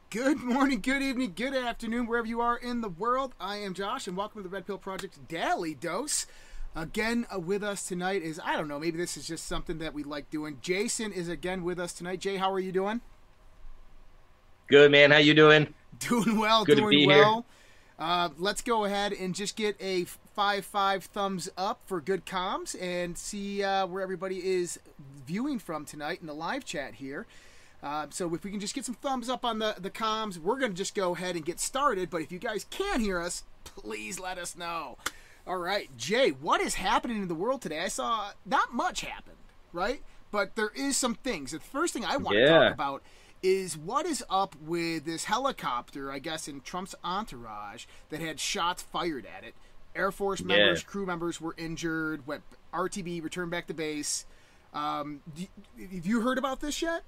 Good morning, good evening, good afternoon, wherever you are in the world. I am Josh, and welcome to the Red Pill Project Daily Dose. Again, with us tonight is, I don't know, maybe this is just something that we like doing. Jason is again with us tonight. Jay, how are you doing? Good, man. How you doing? Doing well, Good to doing be well. Let's go ahead and just get a 5 thumbs up for good comms and see where everybody is viewing from tonight in the live chat here. So if we can just get some thumbs up on the comms, we're going to just go ahead and get started. But if you guys can hear us, please let us know. All right, Jay, what is happening in the world today? I saw not much happened, right? But there is some things. The first thing I want to talk about is what is up with this helicopter, I guess, in Trump's entourage that had shots fired at it. Air Force members, crew members were injured. RTB returned back to base. Have you heard about this yet?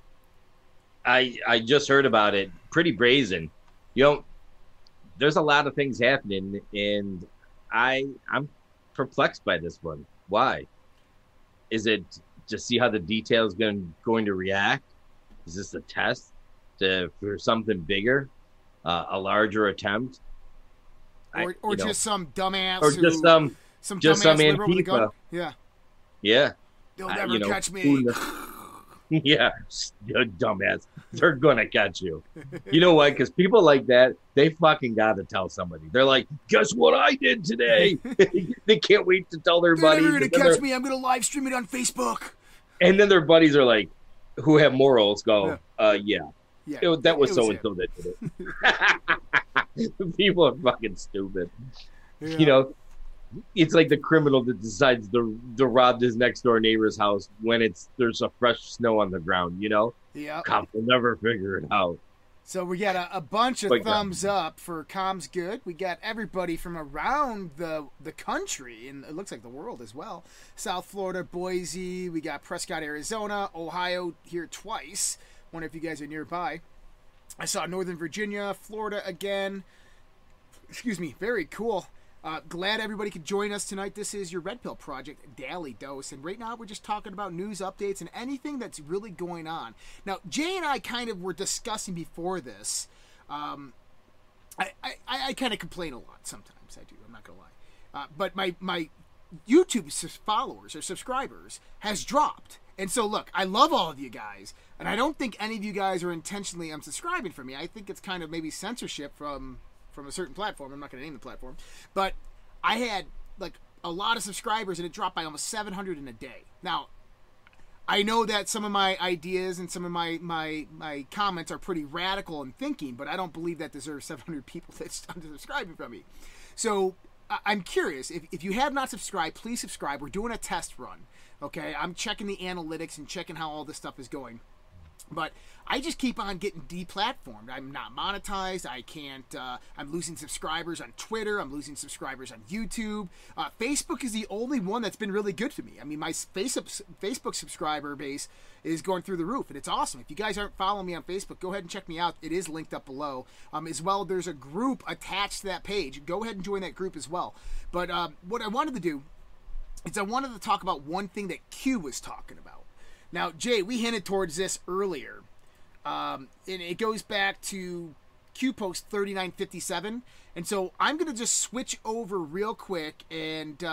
I just heard about it. Pretty brazen. You know, there's a lot of things happening, and I'm perplexed by this one. Why? Is it to see how the details going to react? Is this a test for something bigger, a larger attempt, or just some dumbass, or just some liberal with a gun? Antifa? Yeah. They'll never catch me. Yeah, dumbass. They're gonna catch you. You know what? Because people like that, they fucking gotta tell somebody. They're like, guess what I did today? They can't wait to tell their buddies. They're never gonna catch me. I'm gonna live stream it on Facebook. And then their buddies are like, who have morals, go, yeah. That was so and so that did it. People are fucking stupid. Yeah. You know, it's like the criminal that decides to rob his next door neighbor's house when there's a fresh snow on the ground, you know? Yeah. Cops will never figure it out. So we got a bunch of thumbs up for Comms Good. We got everybody from around the country, and it looks like the world as well. South Florida, Boise. We got Prescott, Arizona. Ohio here twice. Wonder if you guys are nearby. I saw Northern Virginia, Florida again. Excuse me. Very cool. Glad everybody could join us tonight. This is your Red Pill Project Daily Dose, and right now we're just talking about news updates and anything that's really going on. Now, Jay and I kind of were discussing before this. I kind of complain a lot sometimes. I do. I'm not gonna lie. But my YouTube followers or subscribers has dropped, and so look, I love all of you guys, and I don't think any of you guys are intentionally unsubscribing from me. I think it's kind of maybe censorship from a certain platform. I'm not going to name the platform, but I had like a lot of subscribers and it dropped by almost 700 in a day. Now, I know that some of my ideas and some of my comments are pretty radical in thinking, but I don't believe that deserves 700 people that's unsubscribing from me. So I'm curious, if you have not subscribed, please subscribe. We're doing a test run. Okay. I'm checking the analytics and checking how all this stuff is going. But I just keep on getting deplatformed. I'm not monetized. I can't. I'm losing subscribers on Twitter. I'm losing subscribers on YouTube. Facebook is the only one that's been really good to me. I mean, my Facebook subscriber base is going through the roof, and it's awesome. If you guys aren't following me on Facebook, go ahead and check me out. It is linked up below. As well, there's a group attached to that page. Go ahead and join that group as well. But what I wanted to do is I wanted to talk about one thing that Q was talking about. Now, Jay, we hinted towards this earlier, and it goes back to Q Post 3957, and so I'm going to just switch over real quick, and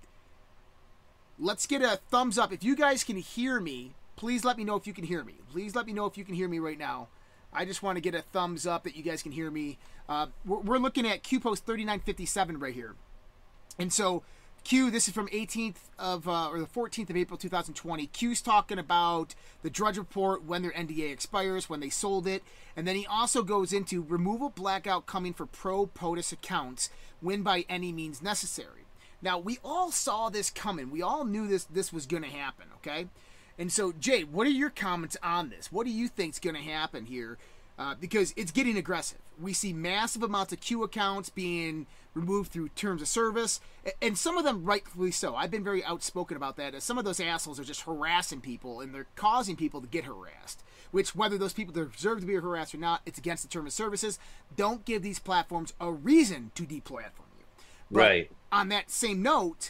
let's get a thumbs up. If you guys can hear me, please let me know if you can hear me. Please let me know if you can hear me right now. I just want to get a thumbs up that you guys can hear me. We're looking at Q Post 3957 right here, and so Q, this is from 18th of or the 14th of April 2020. Q's talking about the Drudge Report, when their NDA expires, when they sold it, and then he also goes into removal blackout coming for pro-POTUS accounts, win by any means necessary. Now, we all saw this coming. We all knew this was going to happen, okay? And so, Jay, what are your comments on this? What do you think is going to happen here? Because it's getting aggressive. We see massive amounts of Q accounts being removed through terms of service, and some of them rightfully so. I've been very outspoken about that, as some of those assholes are just harassing people, and they're causing people to get harassed, which whether those people deserve to be harassed or not, it's against the terms of services. Don't give these platforms a reason to deplatform you. But right. On that same note,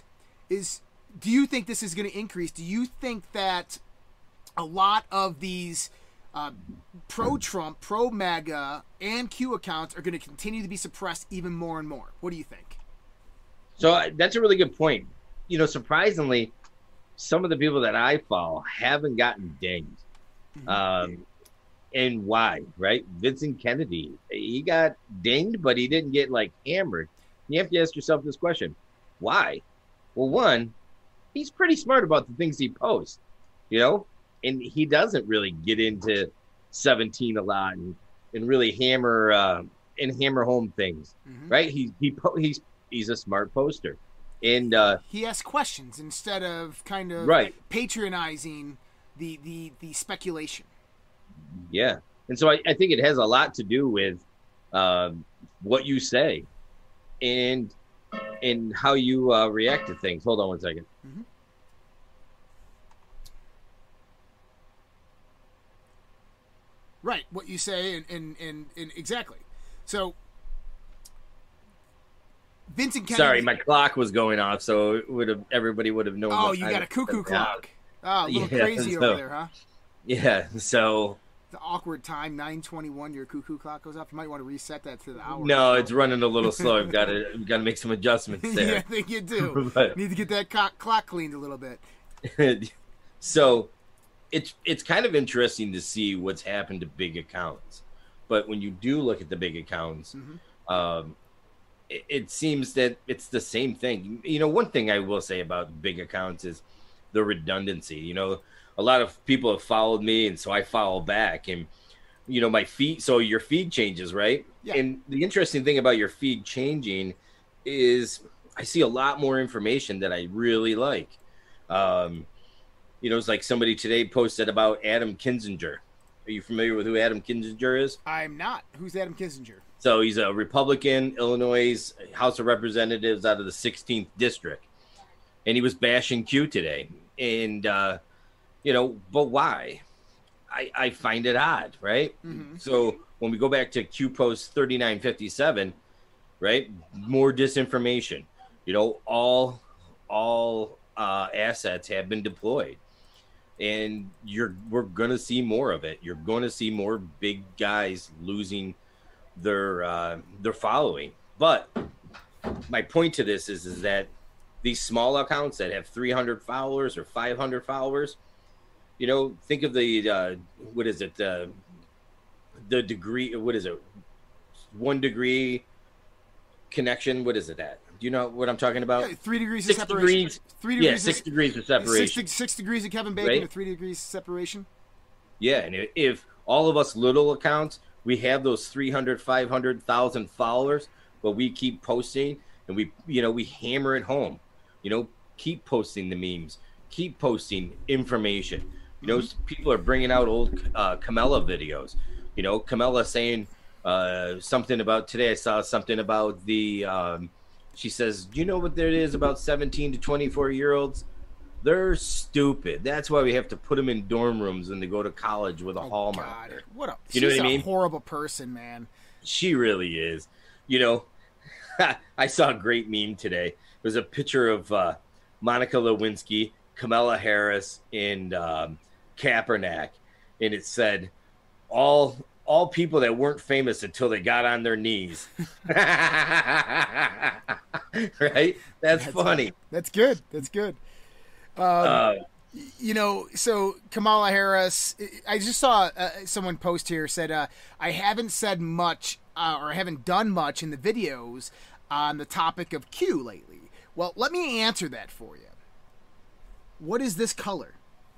do you think this is going to increase? Do you think that a lot of these pro-Trump, pro-MAGA, and Q accounts are going to continue to be suppressed even more and more. What do you think? So that's a really good point. Surprisingly, some of the people that I follow haven't gotten dinged. And why, right? Vincent Kennedy, he got dinged, but he didn't get hammered. You have to ask yourself this question. Why? Well, one, he's pretty smart about the things he posts, and he doesn't really get into 17 a lot and really hammer home things, right? He's a smart poster, and he asks questions instead of kind of patronizing the speculation. Yeah, and so I think it has a lot to do with what you say and how you react to things. Hold on one second. Right, what you say and exactly. So Vincent Kennedy. Sorry, my clock was going off, so everybody would have known. Oh, you got a cuckoo clock. Oh, a little crazy over there, huh? Yeah, so the awkward time, 9:21. Your cuckoo clock goes off. You might want to reset that to the hour. No, it's running a little slow. I've got to make some adjustments there. Yeah, I think you do. But, need to get that clock cleaned a little bit. So, it's kind of interesting to see what's happened to big accounts. But when you do look at the big accounts, it seems that it's the same thing. One thing I will say about big accounts is the redundancy. A lot of people have followed me, and so I follow back. And, my feed, so your feed changes, right? Yeah. And the interesting thing about your feed changing is I see a lot more information that I really like. It's like somebody today posted about Adam Kinzinger. Are you familiar with who Adam Kinzinger is? I'm not. Who's Adam Kinzinger? So he's a Republican, Illinois House of Representatives out of the 16th district. And he was bashing Q today. And, but why? I find it odd, right? So when we go back to Q Post 3957, right, more disinformation. All assets have been deployed. And we're going to see more of it. You're going to see more big guys losing their following. But my point to this is that these small accounts that have 300 followers or 500 followers, think of the the degree, 1 degree connection. What is it at? Do you know what I'm talking about? 3 degrees of separation. 3 degrees. 6 degrees of separation. 6 degrees of Kevin Bacon, right? Or 3 degrees of separation. Yeah, and if all of us little accounts, we have those 300, 500,000 followers, but we keep posting and we hammer it home. Keep posting the memes, keep posting information. People are bringing out old Kamala videos. Kamala saying something about today. I saw something about the. She says, "Do you know what there is about 17 to 24-year-olds? They're stupid. That's why we have to put them in dorm rooms when they go to college with a hall monitor." She's know what I mean? Horrible person, man. She really is. I saw a great meme today. It was a picture of Monica Lewinsky, Kamala Harris, and Kaepernick, and it said, all people that weren't famous until they got on their knees. Right? That's funny. That's good. That's good. So Kamala Harris, I just saw someone post here, said, I haven't said much or I haven't done much in the videos on the topic of Q lately. Well, let me answer that for you. What is this color?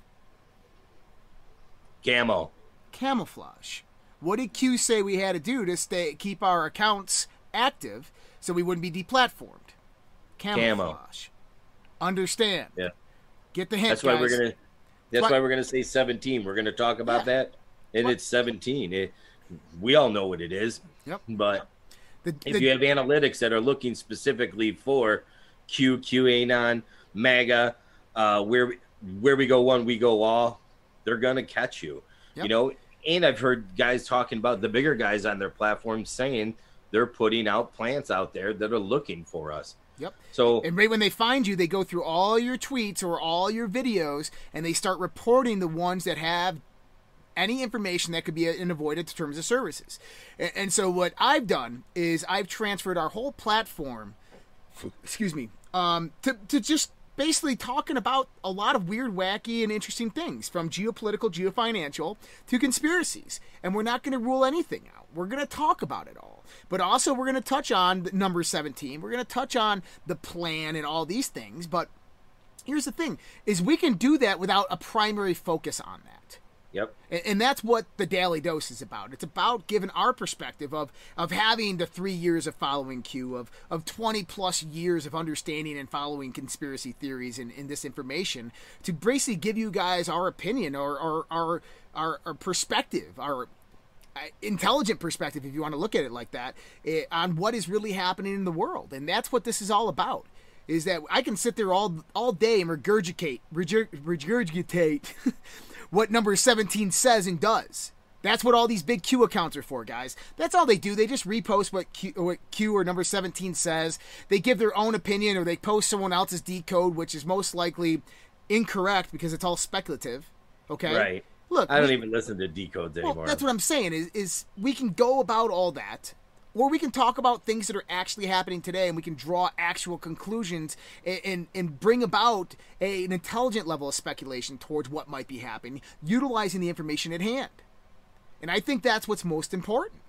Camo. Camouflage. What did Q say we had to do to keep our accounts active so we wouldn't be deplatformed? Camouflage. Understand. Yeah. Get the hint, That's why guys. That's why we're gonna say 17. We're gonna talk about that, and it's 17. We all know what it is. Yep. But if you have analytics that are looking specifically for QAnon, MAGA, where we go one, we go all, they're gonna catch you. Yep. And I've heard guys talking about the bigger guys on their platforms saying they're putting out plants out there that are looking for us. Yep. So, and right when they find you, they go through all your tweets or all your videos, and they start reporting the ones that have any information that could be an avoided terms of services. And so what I've done is I've transferred our whole platform, to just basically talking about a lot of weird, wacky, and interesting things, from geopolitical, geofinancial to conspiracies. And we're not going to rule anything out. We're going to talk about it all. But also we're going to touch on number 17. We're going to touch on the plan and all these things. But here's the thing, is we can do that without a primary focus on that. Yep. And that's what the Daily Dose is about. It's about giving our perspective of having the 3 years of following Q, of 20 plus years of understanding and following conspiracy theories and this information, to basically give you guys our opinion or our perspective, our intelligent perspective, if you want to look at it like that, on what is really happening in the world. And that's what this is all about. Is that I can sit there all day and regurgitate what number 17 says and does. That's what all these big Q accounts are for, guys. That's all they do. They just repost what Q or number 17 says. They give their own opinion, or they post someone else's decode, which is most likely incorrect because it's all speculative. Okay? Right. Look, I don't even listen to decodes anymore. Well, that's what I'm saying is we can go about all that, or we can talk about things that are actually happening today, and we can draw actual conclusions and bring about an intelligent level of speculation towards what might be happening, utilizing the information at hand. And I think that's what's most important.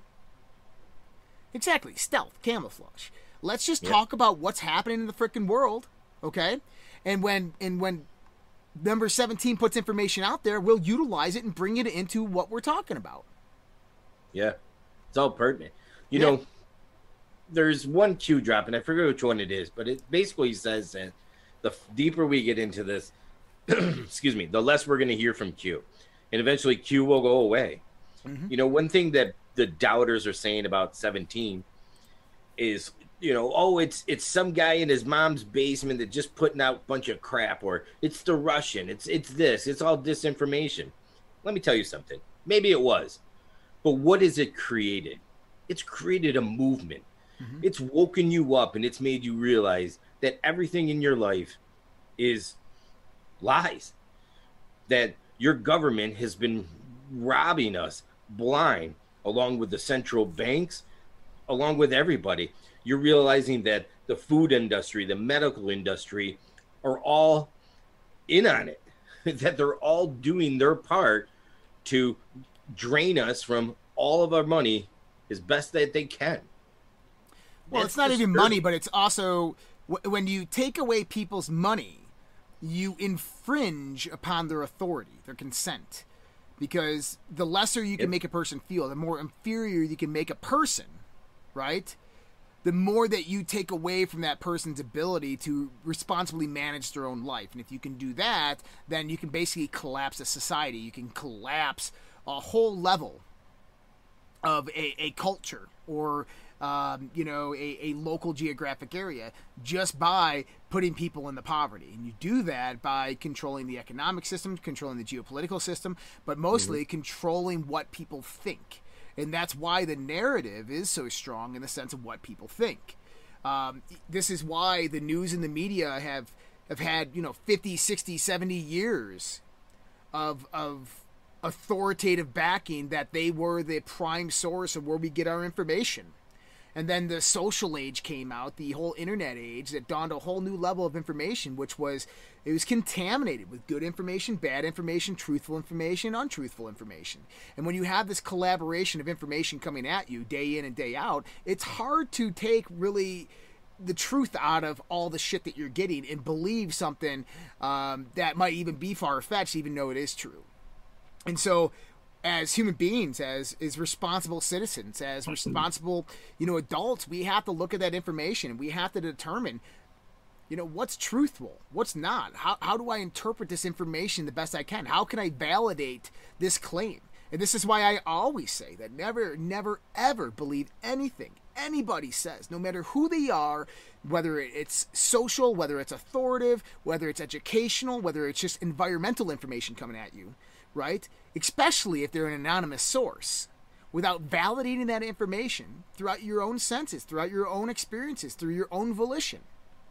Exactly. Stealth, camouflage. Let's just talk about what's happening in the frickin' world, okay? And when number 17 puts information out there, we'll utilize it and bring it into what we're talking about. Yeah. It's all pertinent. You know, there's one Q drop, and I forget which one it is, but it basically says that the deeper we get into this, the less we're going to hear from Q. And eventually Q will go away. Mm-hmm. You know, one thing that the doubters are saying about 17 is, it's some guy in his mom's basement that just putting out a bunch of crap, or it's the Russian, it's this, it's all disinformation. Let me tell you something. Maybe it was. But what has it created? It's created a movement. Mm-hmm. It's woken you up, and it's made you realize that everything in your life is lies. That your government has been robbing us blind, along with the central banks, along with everybody. You're realizing that the food industry, the medical industry are all in on it. That they're all doing their part to drain us from all of our money as best that they can. Well, it's not even money, but it's also when you take away people's money, you infringe upon their authority, their consent. Because the lesser you can make a person feel, the more inferior you can make a person, right? The more that you take away from that person's ability to responsibly manage their own life. And if you can do that, then you can basically collapse a society. You can collapse a whole level of a culture, or a local geographic area, just by putting people into poverty. And you do that by controlling the economic system, controlling the geopolitical system, but mostly controlling what people think. And that's why the narrative is so strong in the sense of what people think. This is why the news and the media have had 50, 60, 70 years of authoritative backing, that they were the prime source of where we get our information. And then the social age came out, the whole internet age, that dawned a whole new level of information, it was contaminated with good information, bad information, truthful information, untruthful information. And when you have this collaboration of information coming at you day in and day out, it's hard to take really the truth out of all the shit that you're getting and believe something that might even be far-fetched, even though it is true. And so, as human beings, as responsible citizens, as responsible, adults, we have to look at that information, and we have to determine, what's truthful, what's not. How do I interpret this information the best I can? How can I validate this claim? And this is why I always say that never, never, ever believe anything anybody says, no matter who they are, whether it's social, whether it's authoritative, whether it's educational, whether it's just environmental information coming at you. Right? Especially if they're an anonymous source, without validating that information throughout your own senses, throughout your own experiences, through your own volition.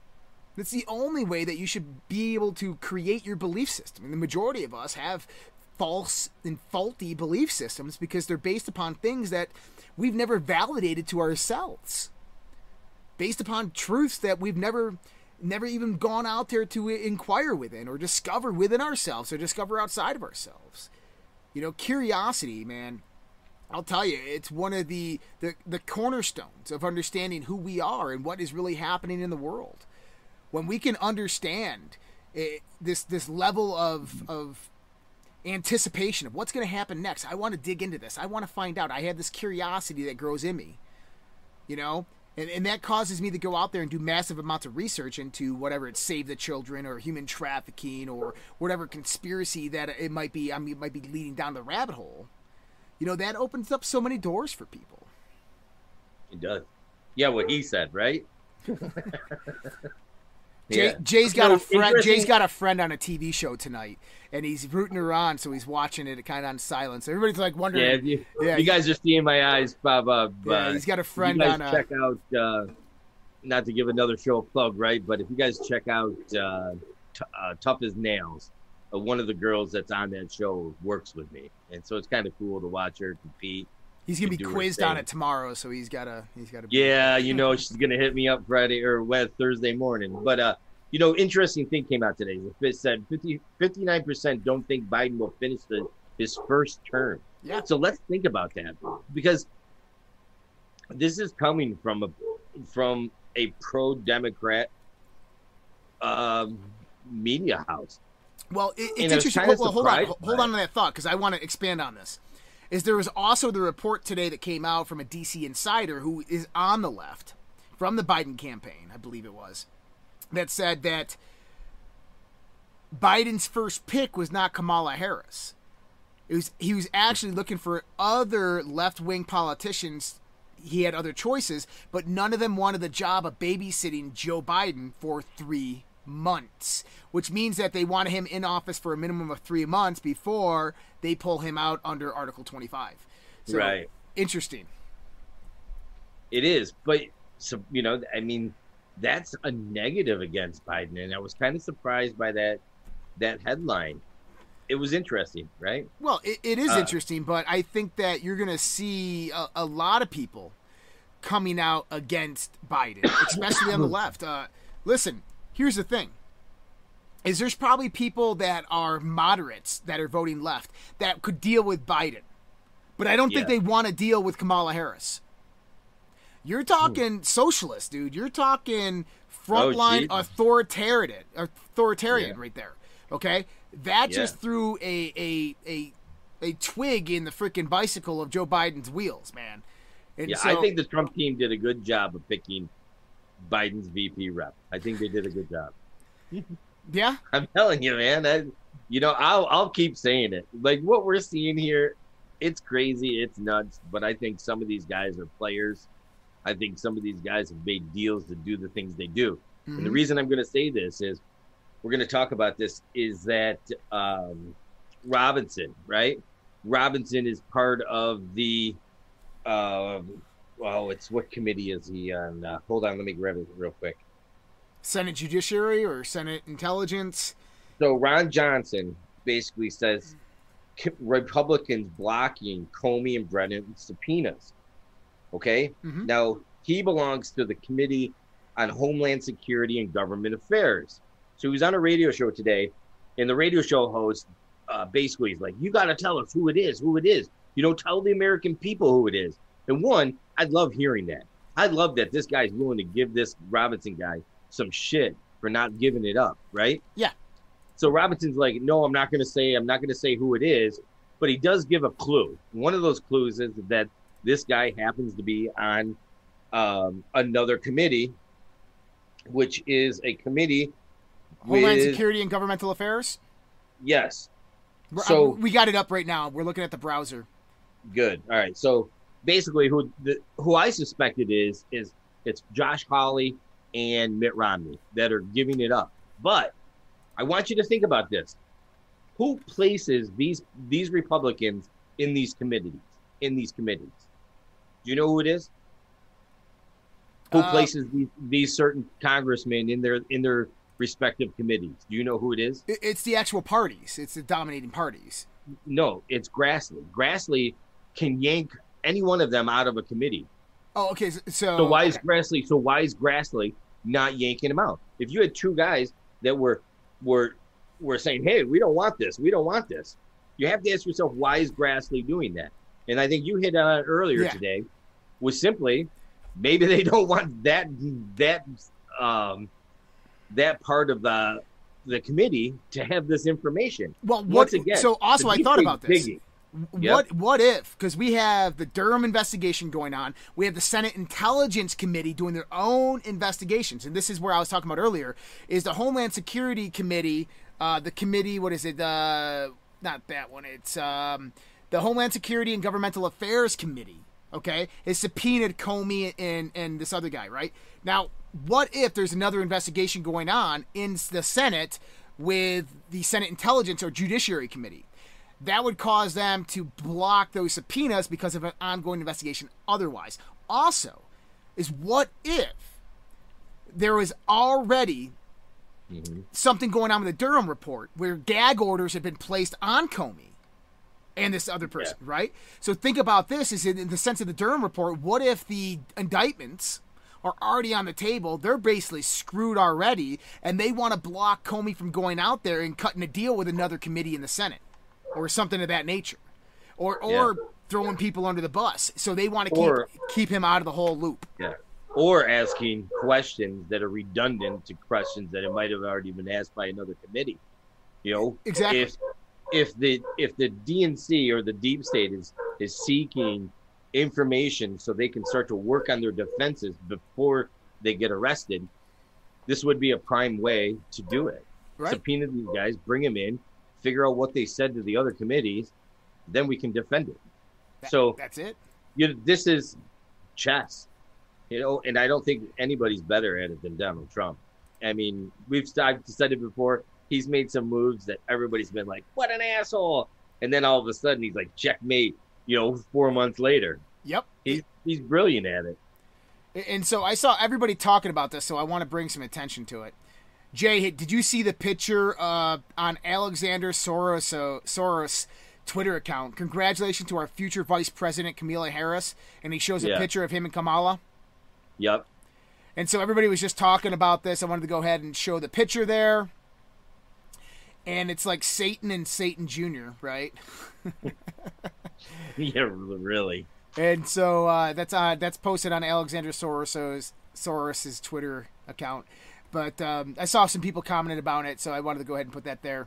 That's the only way that you should be able to create your belief system. And the majority of us have false and faulty belief systems because they're based upon things that we've never validated to ourselves, based upon truths that we've never even gone out there to inquire within or discover within ourselves or discover outside of ourselves. You know, curiosity, man, I'll tell you, it's one of the cornerstones of understanding who we are and what is really happening in the world. When we can understand this level of anticipation of what's going to happen next, I want to dig into this. I want to find out. I have this curiosity that grows in me, you know, and that causes me to go out there and do massive amounts of research into whatever it's Save the Children or human trafficking or whatever conspiracy that it might be. I mean, it might be leading down the rabbit hole. You know, that opens up so many doors for people. It does. Yeah, what he said, right? Jay's got a friend. Jay's got a friend on a TV show tonight, and he's rooting her on, so he's watching it kind of on silence. Everybody's like wondering. You guys are seeing my eyes pop up. Yeah, he's got a friend you guys on. Check out. Not to give another show a plug, right? But if you guys check out Tough as Nails, one of the girls that's on that show works with me, and so it's kind of cool to watch her compete. He's gonna be quizzed on it tomorrow, so he's gotta. Yeah, you know, she's gonna hit me up Friday or Thursday morning. But you know, interesting thing came out today. It said 59% don't think Biden will finish his first term. Yeah. So let's think about that, because this is coming from a pro-Democrat media house. Well, it's interesting. Well, hold on to that thought, because I want to expand on this. There was also the report today that came out from a DC insider who is on the left from the Biden campaign, I believe it was, that said that Biden's first pick was not Kamala Harris. He was actually looking for other left-wing politicians. He had other choices, but none of them wanted the job of babysitting Joe Biden for 3 months, which means that they want him in office for a minimum of 3 months before they pull him out under Article 25. So, right. Interesting. It is, but so you know, I mean, that's a negative against Biden, and I was kind of surprised by that headline. It was interesting, right? Well, it is interesting, but I think that you're going to see a lot of people coming out against Biden, especially on the left. Listen, here's the thing. There's probably people that are moderates that are voting left that could deal with Biden. But I don't think they want to deal with Kamala Harris. You're talking socialist, dude. You're talking frontline authoritarian right there. Okay? That just threw a twig in the freaking bicycle of Joe Biden's wheels, man. And I think the Trump team did a good job of picking Biden's VP rep. I think they did a good job. Yeah, I'm telling you, man. I'll keep saying it. Like what we're seeing here, it's crazy, it's nuts. But I think some of these guys are players. I think some of these guys have made deals to do the things they do. Mm-hmm. And the reason I'm going to say this is, we're going to talk about this, is that Robinson, right? Robinson is part of the, what committee is he on? Hold on, let me grab it real quick. Senate Judiciary or Senate Intelligence? So Ron Johnson basically says Republicans blocking Comey and Brennan subpoenas. Okay? Mm-hmm. Now, he belongs to the Committee on Homeland Security and Government Affairs. So he was on a radio show today, and the radio show host basically is like, you got to tell us who it is. You know, tell the American people who it is. And one, I'd love hearing that. I'd love that this guy's willing to give this Robinson guy some shit for not giving it up, right? Yeah. So Robinson's like, no, I'm not going to say who it is, but he does give a clue. One of those clues is that this guy happens to be on another committee, which is a committee Homeland Security and Governmental Affairs? Yes. So we got it up right now. We're looking at the browser. Good. All right. So basically who I suspected is it's Josh Hawley and Mitt Romney that are giving it up. But I want you to think about this. Who places these Republicans in these committees? Do you know who it is? Who places these certain congressmen in their respective committees? Do you know who it is? It's the actual parties. It's the dominating parties. No, it's Grassley. Grassley can yank any one of them out of a committee. Oh, okay. So why is Grassley? So why is Grassley not yanking him out? If you had two guys that were saying, "Hey, we don't want this. We don't want this," you have to ask yourself, why is Grassley doing that? And I think you hit on it earlier today. Was simply maybe they don't want that part of the committee to have this information. Well, once again, so also I thought about this. What if, because we have the Durham investigation going on, we have the Senate Intelligence Committee doing their own investigations, and this is where I was talking about earlier, is the Homeland Security Committee, the committee, what is it, not that one, it's the Homeland Security and Governmental Affairs Committee, okay, is subpoenaed Comey and this other guy, right? Now, what if there's another investigation going on in the Senate with the Senate Intelligence or Judiciary Committee? That would cause them to block those subpoenas because of an ongoing investigation otherwise. Also, is what if there was already something going on with the Durham report where gag orders had been placed on Comey and this other person, right? So think about this, is in the sense of the Durham report, what if the indictments are already on the table, they're basically screwed already, and they want to block Comey from going out there and cutting a deal with another committee in the Senate? Or something of that nature, or throwing people under the bus. So they want to keep him out of the whole loop. Yeah, or asking questions that are redundant to questions that it might have already been asked by another committee. You know, exactly. If the DNC or the deep state is seeking information so they can start to work on their defenses before they get arrested, this would be a prime way to do it. Right. Subpoena these guys, bring them in, figure out what they said to the other committees, then we can defend it. So that's it. This is chess, and I don't think anybody's better at it than Donald Trump. I mean, I've said it before. He's made some moves that everybody's been like, "What an asshole!" And then all of a sudden, he's like, "Checkmate!" 4 months later. Yep. He's brilliant at it. And so I saw everybody talking about this, so I want to bring some attention to it. Jay, did you see the picture on Alexander Soros' Twitter account? Congratulations to our future Vice President, Kamala Harris. And he shows a picture of him and Kamala. Yep. And so everybody was just talking about this. I wanted to go ahead and show the picture there. And it's like Satan and Satan Jr., right? Yeah, really. And so that's posted on Alexander Soros' Twitter account. But I saw some people commenting about it, so I wanted to go ahead and put that there.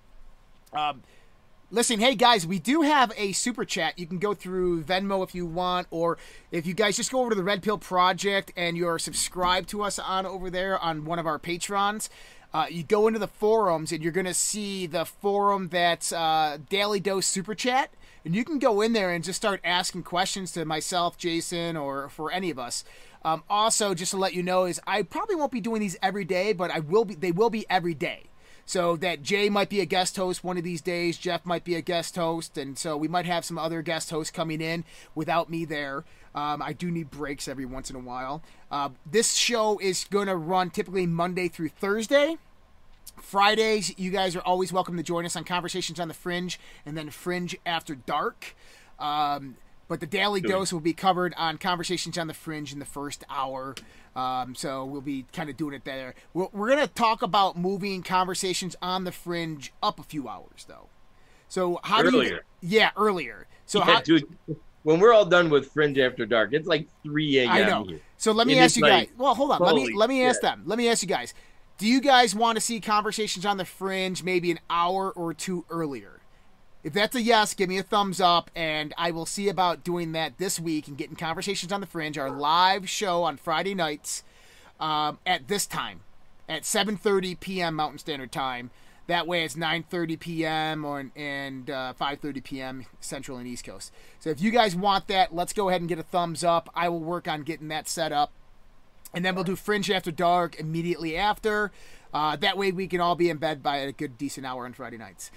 Listen, hey guys, we do have a super chat. You can go through Venmo if you want, or if you guys just go over to the Red Pill Project and you're subscribed to us on over there on one of our Patrons, you go into the forums and you're going to see the forum that's Daily Dose Super Chat. And you can go in there and just start asking questions to myself, Jason, or for any of us. Also, just to let you know, is I probably won't be doing these every day, but they will be every day. So that Jay might be a guest host one of these days, Jeff might be a guest host, and so we might have some other guest hosts coming in without me there. I do need breaks every once in a while. This show is going to run typically Monday through Thursday. Fridays, you guys are always welcome to join us on Conversations on the Fringe and then Fringe After Dark. But the Daily Dose will be covered on Conversations on the Fringe in the first hour. So we'll be kind of doing it there. We're going to talk about moving Conversations on the Fringe up a few hours, though. So how earlier. Earlier. So dude, when we're all done with Fringe After Dark, it's like 3 a.m. I know. Here. So let me ask you guys. Well, hold on. Let me ask them. Let me ask you guys. Do you guys want to see Conversations on the Fringe maybe an hour or two earlier? If that's a yes, give me a thumbs up, and I will see about doing that this week and getting Conversations on the Fringe, our live show on Friday nights at this time, at 7:30 p.m. Mountain Standard Time. That way it's 9:30 p.m. and 5:30 p.m. Central and East Coast. So if you guys want that, let's go ahead and get a thumbs up. I will work on getting that set up. And then we'll do Fringe After Dark immediately after. That way we can all be in bed by a good, decent hour on Friday nights.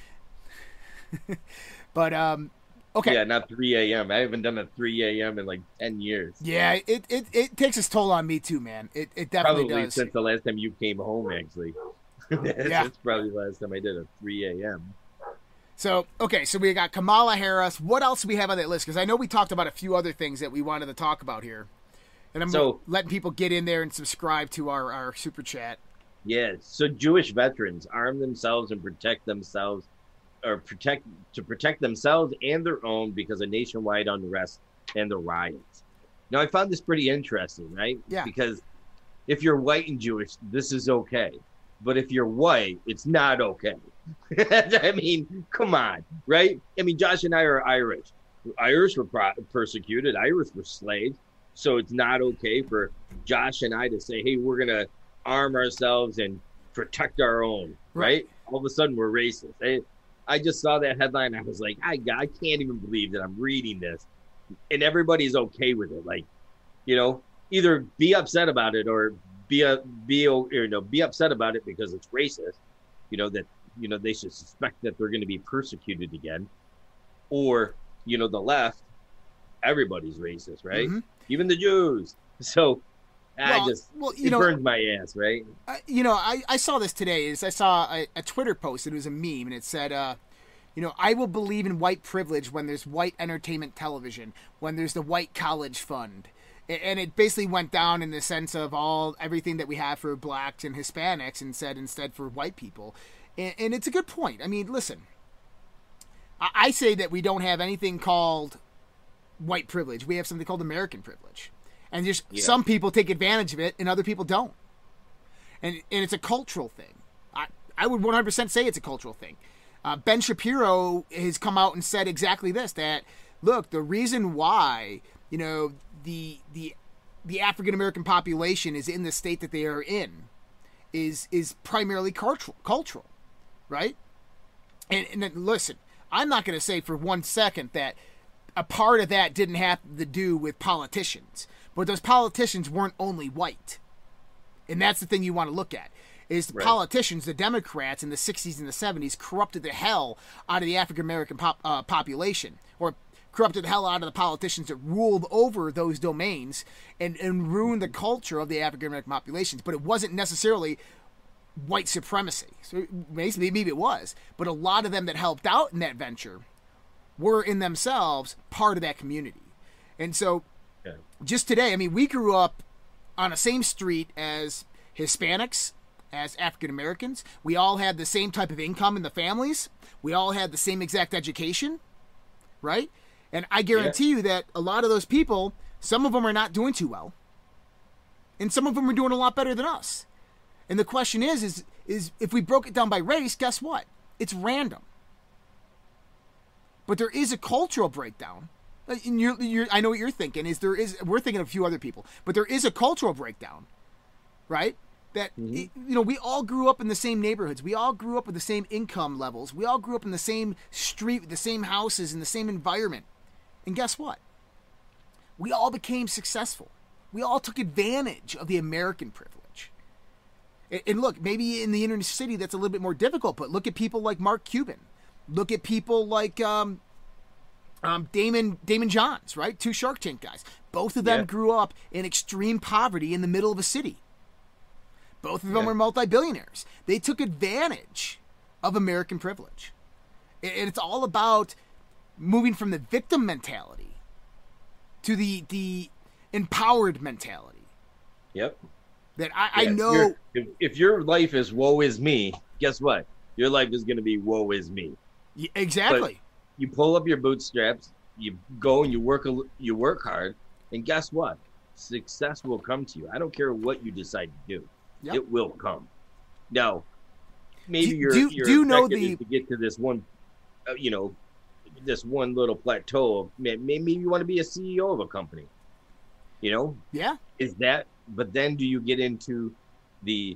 But, okay. Yeah, not 3 a.m. I haven't done a 3 a.m. in like 10 years. Yeah, it takes its toll on me too, man. It definitely probably does. Since the last time you came home, actually. That's probably the last time I did a 3 a.m. So, okay, so we got Kamala Harris. What else do we have on that list? Because I know we talked about a few other things that we wanted to talk about here. And I'm letting people get in there and subscribe to our super chat. Yeah, so Jewish veterans arm themselves and protect themselves, or protect themselves and their own because of nationwide unrest and the riots. Now, I found this pretty interesting, right? Yeah. Because if you're white and Jewish, this is okay. But if you're white, it's not okay. I mean, come on, right? I mean, Josh and I are Irish. Irish were persecuted. Irish were slaves. So it's not okay for Josh and I to say, hey, we're going to arm ourselves and protect our own, right? All of a sudden, we're racist. I just saw that headline. I was like, I can't even believe that I'm reading this. And everybody's okay with it. Like, you know, either be upset about it or be upset about it because it's racist, that they should suspect that they're going to be persecuted again, or the left, everybody's racist, right? Mm-hmm. Even the Jews. So it burns my ass, right? I saw this today. I saw a Twitter post. It was a meme, and it said, I will believe in white privilege when there's white entertainment television, when there's the white college fund. And it basically went down in the sense of everything that we have for blacks and Hispanics and said instead for white people. And it's a good point. I mean, listen, I say that we don't have anything called white privilege. We have something called American privilege. And just some people take advantage of it and other people don't. And it's a cultural thing. I would 100% say it's a cultural thing. Ben Shapiro has come out and said exactly this, that, look, the reason why, the African-American population is in the state that they are in is primarily cultural, right? And listen, I'm not going to say for 1 second that a part of that didn't have to do with politicians, but those politicians weren't only white. And that's the thing you want to look at, is the politicians, the Democrats in the 60s and the 70s corrupted the hell out of the African-American population, or corrupted the hell out of the politicians that ruled over those domains and ruined the culture of the African-American populations. But it wasn't necessarily white supremacy. So maybe it was. But a lot of them that helped out in that venture were in themselves part of that community. And so just today, I mean, we grew up on the same street as Hispanics, as African-Americans. We all had the same type of income in the families. We all had the same exact education, right? And I guarantee you that a lot of those people, some of them are not doing too well. And some of them are doing a lot better than us. And the question is if we broke it down by race, guess what? It's random. But there is a cultural breakdown. And I know what you're thinking. We're thinking of a few other people. But there is a cultural breakdown, right? That, we all grew up in the same neighborhoods. We all grew up with the same income levels. We all grew up in the same street, with the same houses, in the same environment. And guess what? We all became successful. We all took advantage of the American privilege. And look, maybe in the inner city that's a little bit more difficult, but look at people like Mark Cuban. Look at people like Damon Johns, right? 2 Shark Tank guys. Both of them grew up in extreme poverty in the middle of a city. Both of them were multi-billionaires. They took advantage of American privilege. And it's all about moving from the victim mentality to the empowered mentality. Yep. That I know. If your life is woe is me, guess what? Your life is going to be woe is me. Exactly. But you pull up your bootstraps, you go and you work hard, and guess what? Success will come to you. I don't care what you decide to do. Yep. It will come. Now, maybe your objective is to get to this one, this one little plateau. Maybe you want to be a CEO of a company. Yeah. Is that? But then, do you get into the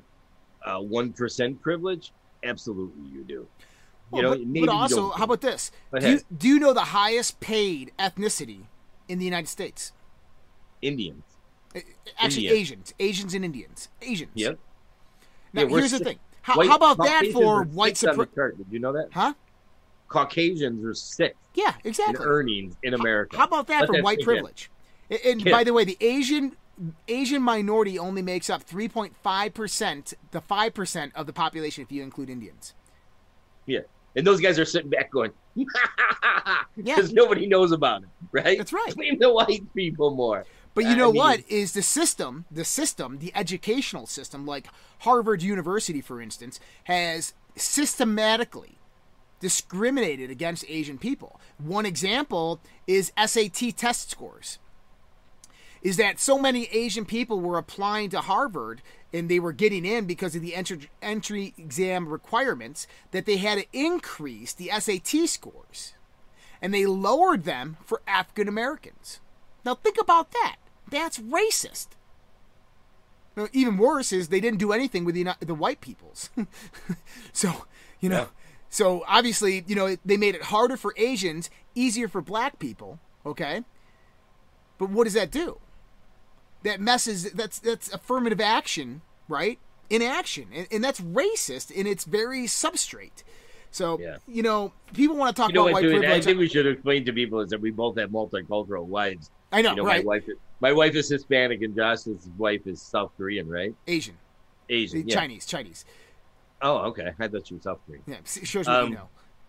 1% privilege? Absolutely, you do. Well, but also, how about this? Do you know the highest paid ethnicity in the United States? Indians. Actually, Indians. Asians and Indians. Asians. Yep. Now, here's the thing. How about that for white supremacy? Did you know that? Huh? Caucasians are 6th. Yeah, exactly. In earnings in America. How about that for white privilege? And by the way, the Asian minority only makes up 3.5%, the 5% of the population if you include Indians. Yeah. And those guys are sitting back going, because Yeah. nobody knows about it, right? That's right. Blame the white people more. But you know what is the system, the educational system, like Harvard University, for instance, has systematically discriminated against Asian people. One example is SAT test scores. Is that so many Asian people were applying to Harvard and they were getting in because of the entry exam requirements that they had to increase the SAT scores. And they lowered them for African Americans. Now think about that. That's racist. Now, even worse is they didn't do anything with the white peoples. So, you know, so obviously, you know, they made it harder for Asians, easier for black people, okay? But what does that do? That messes, that's affirmative action, right? Inaction. And that's racist, and it's very substrate. So, you know, people want to talk about white privilege. I think we should explain to people is that we both have multicultural wives. I know, you know, right? My wife is Hispanic, and Josh's wife is South Korean, right? Asian, yeah. Chinese. Oh, okay. I thought you were South Korean. Yeah, shows what you know.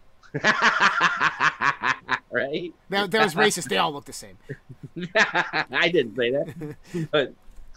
Right? That was racist. They all look the same. I didn't say that,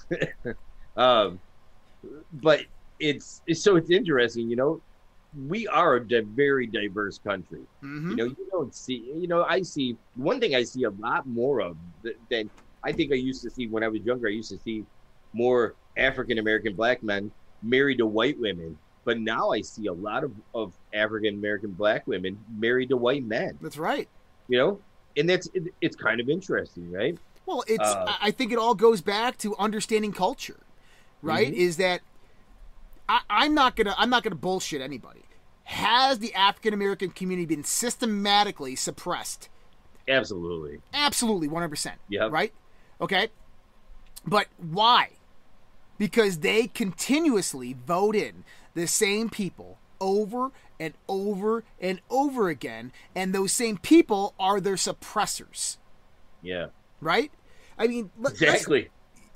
but it's interesting. You know, we are a very diverse country. Mm-hmm. You know, you don't see. You know, I see one thing I see a lot more of than I think I used to see when I was younger. I used to see more African American black men married to white women. But now I see a lot of African American black women married to white men. That's right. You know, and it's kind of interesting, right? Well, I think it all goes back to understanding culture, right? Mm-hmm. Is that I'm not gonna bullshit anybody. Has the African American community been systematically suppressed? Absolutely. Absolutely, 100%. Yeah. Right? Okay. But why? Because they continuously vote in the same people over and over and over again, and those same people are their suppressors. Yeah. Right? I mean, exactly.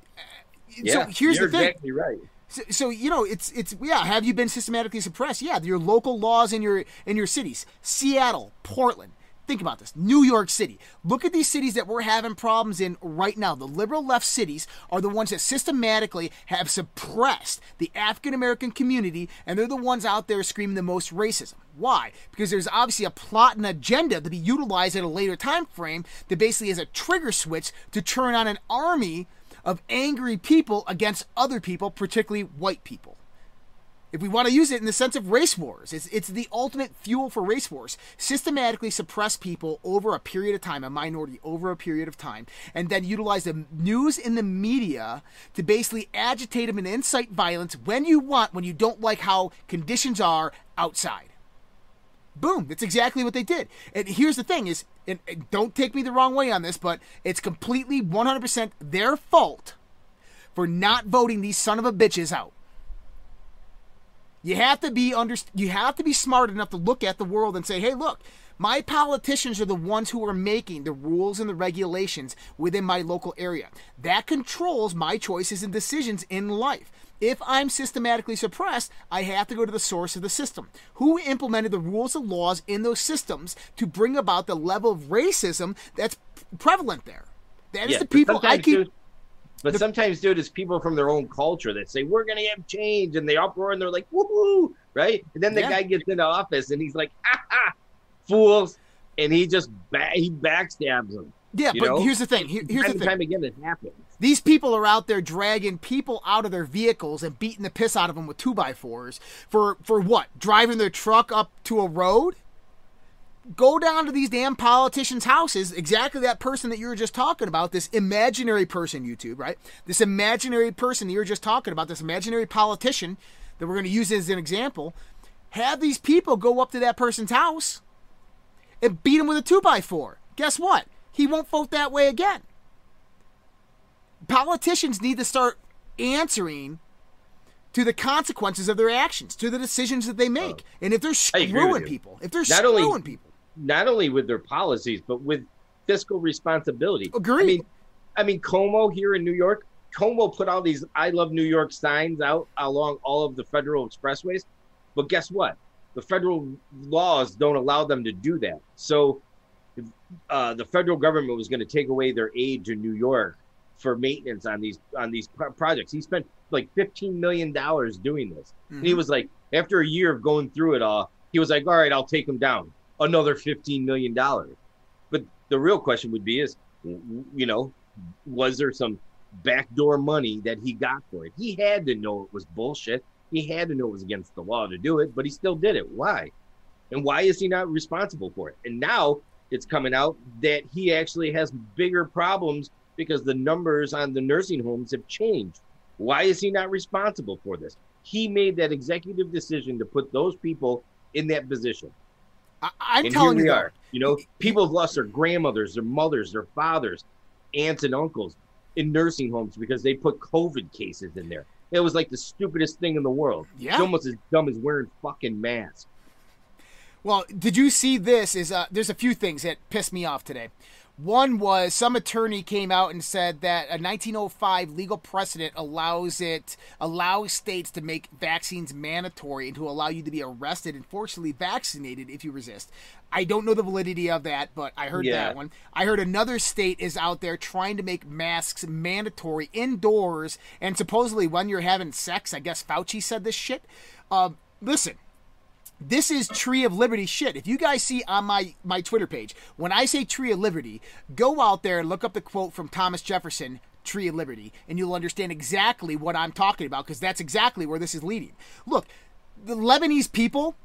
So here's the thing. You're exactly right. So you know, it's have you been systematically suppressed? Yeah, your local laws in your cities. Seattle, Portland. Think about this. New York City. Look at these cities that we're having problems in right now. The liberal left cities are the ones that systematically have suppressed the African American community, and they're the ones out there screaming the most racism. Why? Because there's obviously a plot and agenda to be utilized at a later time frame that basically is a trigger switch to turn on an army of angry people against other people, particularly white people. If we want to use it in the sense of race wars, it's the ultimate fuel for race wars. Systematically suppress people over a period of time, a minority over a period of time, and then utilize the news and the media to basically agitate them and incite violence when you don't like how conditions are outside. Boom, that's exactly what they did. And here's the thing is, and don't take me the wrong way on this, but it's completely 100% their fault for not voting these son of a bitches out. You have to be smart enough to look at the world and say, hey, look, my politicians are the ones who are making the rules and the regulations within my local area. That controls my choices and decisions in life. If I'm systematically suppressed, I have to go to the source of the system. Who implemented the rules and laws in those systems to bring about the level of racism that's prevalent there? That is the people I keep... But sometimes, dude, it's people from their own culture that say, we're going to have change, and they uproar, and they're like, woohoo, right? And then the guy gets into office, and he's like, ha, fools, and he just he backstabs them. Yeah, but here's the thing. Here's the thing. Time again, it happens. These people are out there dragging people out of their vehicles and beating the piss out of them with 2x4s for what? Driving their truck up to a road? Go down to these damn politicians' houses, exactly that person that you were just talking about, this imaginary person, YouTube, right? This imaginary person that you were just talking about, this imaginary politician that we're going to use as an example. Have these people go up to that person's house and beat him with a 2x4. Guess what? He won't vote that way again. Politicians need to start answering to the consequences of their actions, to the decisions that they make. And if they're screwing people, not only with their policies, but with fiscal responsibility. Agreed. I mean, Como here in New York, Como put all these I Love New York signs out along all of the federal expressways. But guess what? the federal laws don't allow them to do that. So the federal government was going to take away their aid to New York for maintenance on these projects. He spent like $15 million doing this. Mm-hmm. And he was like, after a year of going through it all, he was like, all right, I'll take them down. Another $15 million. But the real question would be is, you know, was there some backdoor money that he got for it? He had to know it was bullshit. He had to know it was against the law to do it, but he still did it. Why? And why is he not responsible for it? And now it's coming out that he actually has bigger problems because the numbers on the nursing homes have changed. Why is he not responsible for this? He made that executive decision to put those people in that position. I'm telling you, you know, people have lost their grandmothers, their mothers, their fathers, aunts and uncles in nursing homes because they put COVID cases in there. It was like the stupidest thing in the world. Yeah. It's almost as dumb as wearing fucking masks. Well, did you see this? There's a few things that pissed me off today. One was some attorney came out and said that a 1905 legal precedent allows states to make vaccines mandatory and to allow you to be arrested and forcibly vaccinated if you resist. I don't know the validity of that, but I heard that one. I heard another state is out there trying to make masks mandatory indoors, and supposedly when you're having sex, I guess Fauci said this shit. Listen. This is Tree of Liberty shit. If you guys see on my Twitter page, when I say Tree of Liberty, go out there and look up the quote from Thomas Jefferson, Tree of Liberty, and you'll understand exactly what I'm talking about, because that's exactly where this is leading. Look, the Lebanese people,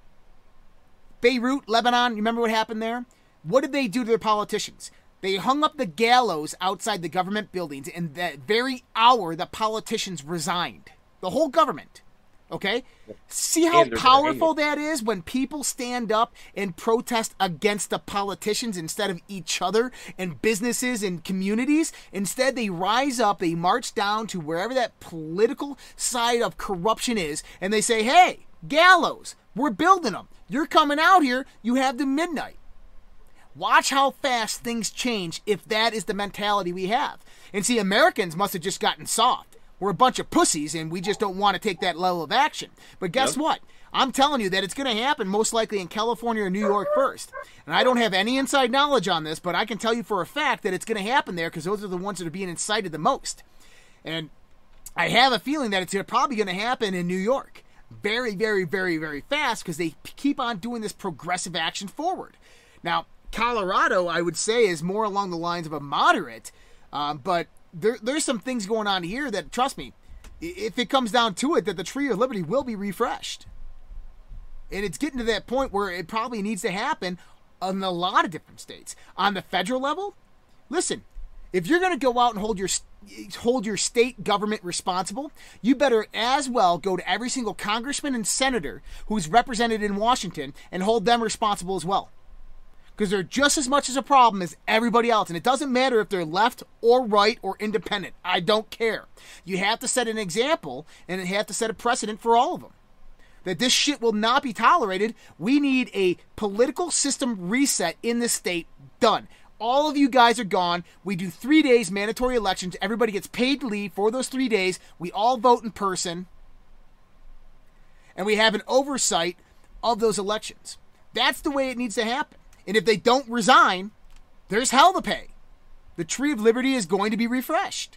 Beirut, Lebanon, you remember what happened there? What did they do to their politicians? They hung up the gallows outside the government buildings, and that very hour the politicians resigned. The whole government. Okay? See how powerful that is when people stand up and protest against the politicians instead of each other and businesses and communities? Instead, they rise up, they march down to wherever that political side of corruption is, and they say, hey, gallows, we're building them. You're coming out here, you have the midnight. Watch how fast things change if that is the mentality we have. And see, Americans must have just gotten soft. We're a bunch of pussies, and we just don't want to take that level of action. But guess what? I'm telling you that it's going to happen most likely in California or New York first. And I don't have any inside knowledge on this, but I can tell you for a fact that it's going to happen there because those are the ones that are being incited the most. And I have a feeling that it's probably going to happen in New York very, very, very, very fast because they keep on doing this progressive action forward. Now, Colorado, I would say, is more along the lines of a moderate, but there's some things going on here that, trust me, if it comes down to it, that the Tree of Liberty will be refreshed. And it's getting to that point where it probably needs to happen in a lot of different states. On the federal level, listen, if you're going to go out and hold your state government responsible, you better as well go to every single congressman and senator who's represented in Washington and hold them responsible as well. Because they're just as much as a problem as everybody else. And it doesn't matter if they're left or right or independent. I don't care. You have to set an example and you have to set a precedent for all of them. That this shit will not be tolerated. We need a political system reset in this state. Done. All of you guys are gone. We do 3 days mandatory elections. Everybody gets paid leave for those 3 days. We all vote in person. And we have an oversight of those elections. That's the way it needs to happen. And if they don't resign, there's hell to pay. The Tree of Liberty is going to be refreshed.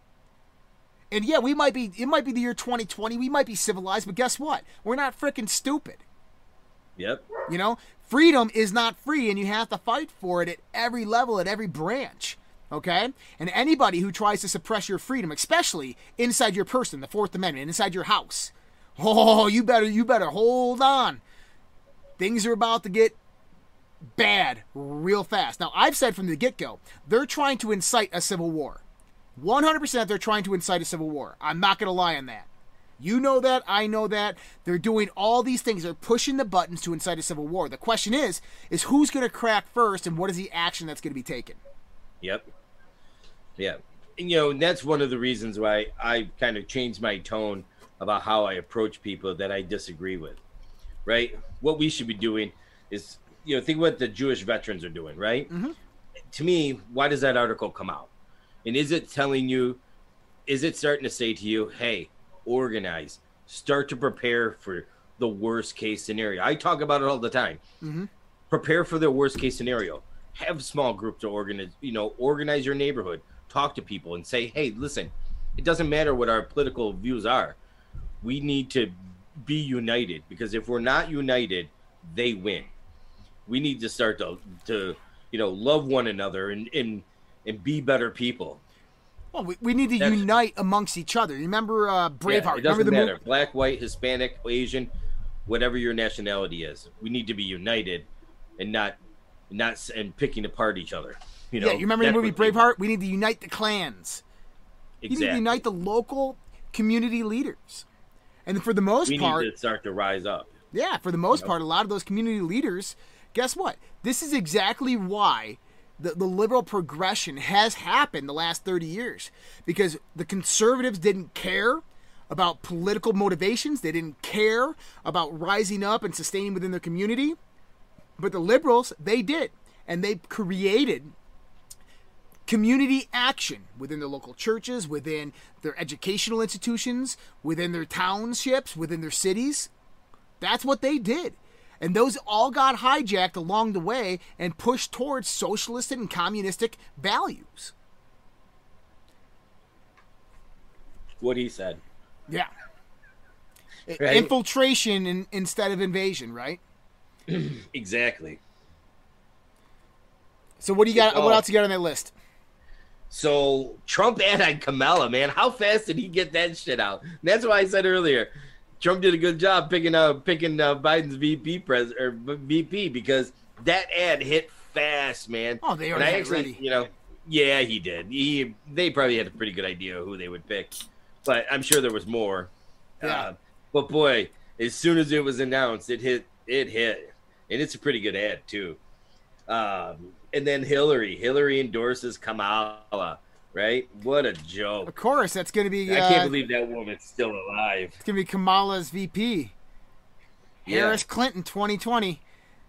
And yeah, it might be the year 2020. We might be civilized, but guess what? We're not freaking stupid. Yep. You know, freedom is not free, and you have to fight for it at every level, at every branch. Okay? And anybody who tries to suppress your freedom, especially inside your person, the Fourth Amendment, inside your house, oh, you better hold on. Things are about to get bad real fast. Now, I've said from the get-go, they're trying to incite a civil war. 100% they're trying to incite a civil war. I'm not going to lie on that. You know that. I know that. They're doing all these things. They're pushing the buttons to incite a civil war. The question is who's going to crack first and what is the action that's going to be taken? Yep. Yeah. And, you know, and that's one of the reasons why I kind of changed my tone about how I approach people that I disagree with, right? What we should be doing is, you know, think what the Jewish veterans are doing, right? Mm-hmm. To me, why does that article come out? And is it starting to say to you, hey, organize, start to prepare for the worst case scenario. I talk about it all the time. Mm-hmm. Prepare for the worst case scenario. Have small groups to organize your neighborhood. Talk to people and say, hey, listen, it doesn't matter what our political views are. We need to be united, because if we're not united, they win. We need to start to love one another and be better people. Well, we need to unite amongst each other. Remember Braveheart? Yeah, it doesn't matter. Black, white, Hispanic, Asian, whatever your nationality is. We need to be united and not picking apart each other. You remember the movie Braveheart? We need to unite the clans. Exactly. You need to unite the local community leaders. And for the most part... we need to start to rise up. Yeah, for the most part, a lot of those community leaders, guess what? This is exactly why the liberal progression has happened the last 30 years. Because the conservatives didn't care about political motivations. They didn't care about rising up and sustaining within their community. But the liberals, they did. And they created community action within their local churches, within their educational institutions, within their townships, within their cities. That's what they did. And those all got hijacked along the way and pushed towards socialistic and communistic values. What he said. Yeah. Right? Infiltration instead of invasion, right? Exactly. So what do you got? What else you got on that list? So Trump on Kamala, man, how fast did he get that shit out? And that's why I said earlier, Trump did a good job picking Biden's VP because that ad hit fast, man. Oh, they already had it ready. Yeah, he did. They probably had a pretty good idea of who they would pick, but I'm sure there was more. Yeah. But boy, as soon as it was announced, it hit, and it's a pretty good ad too. And then Hillary endorses Kamala. Right? What a joke. Of course, that's going to be... I can't believe that woman's still alive. It's going to be Kamala's VP. Harris Clinton 2020.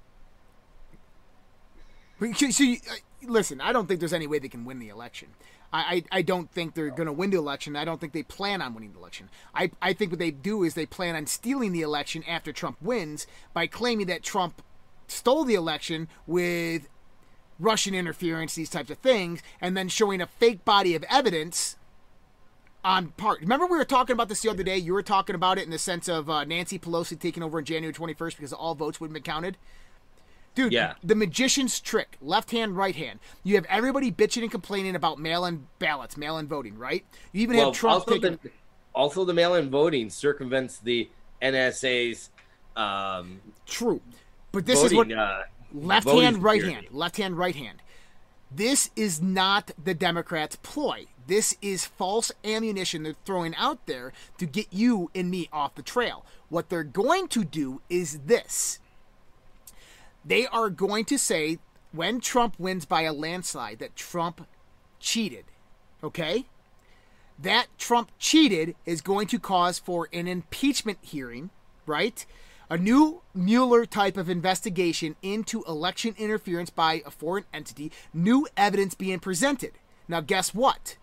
Listen, I don't think there's any way they can win the election. I don't think they're going to win the election. I don't think they plan on winning the election. I think what they do is they plan on stealing the election after Trump wins by claiming that Trump stole the election with Russian interference, these types of things, and then showing a fake body of evidence on part. Remember we were talking about this the other day? You were talking about it in the sense of Nancy Pelosi taking over on January 21st because all votes wouldn't be counted. Dude, yeah. The magician's trick, left hand, right hand. You have everybody bitching and complaining about mail-in ballots, mail-in voting, right? You even have Trump taking... Also, the mail-in voting circumvents the NSA's... True. But this voting, is what... Left hand, right hand. Left hand, right hand. This is not the Democrats' ploy. This is false ammunition they're throwing out there to get you and me off the trail. What they're going to do is this. They are going to say, when Trump wins by a landslide, that Trump cheated. Okay? That Trump cheated is going to cause for an impeachment hearing, right? A new Mueller type of investigation into election interference by a foreign entity, new evidence being presented. Now, guess what?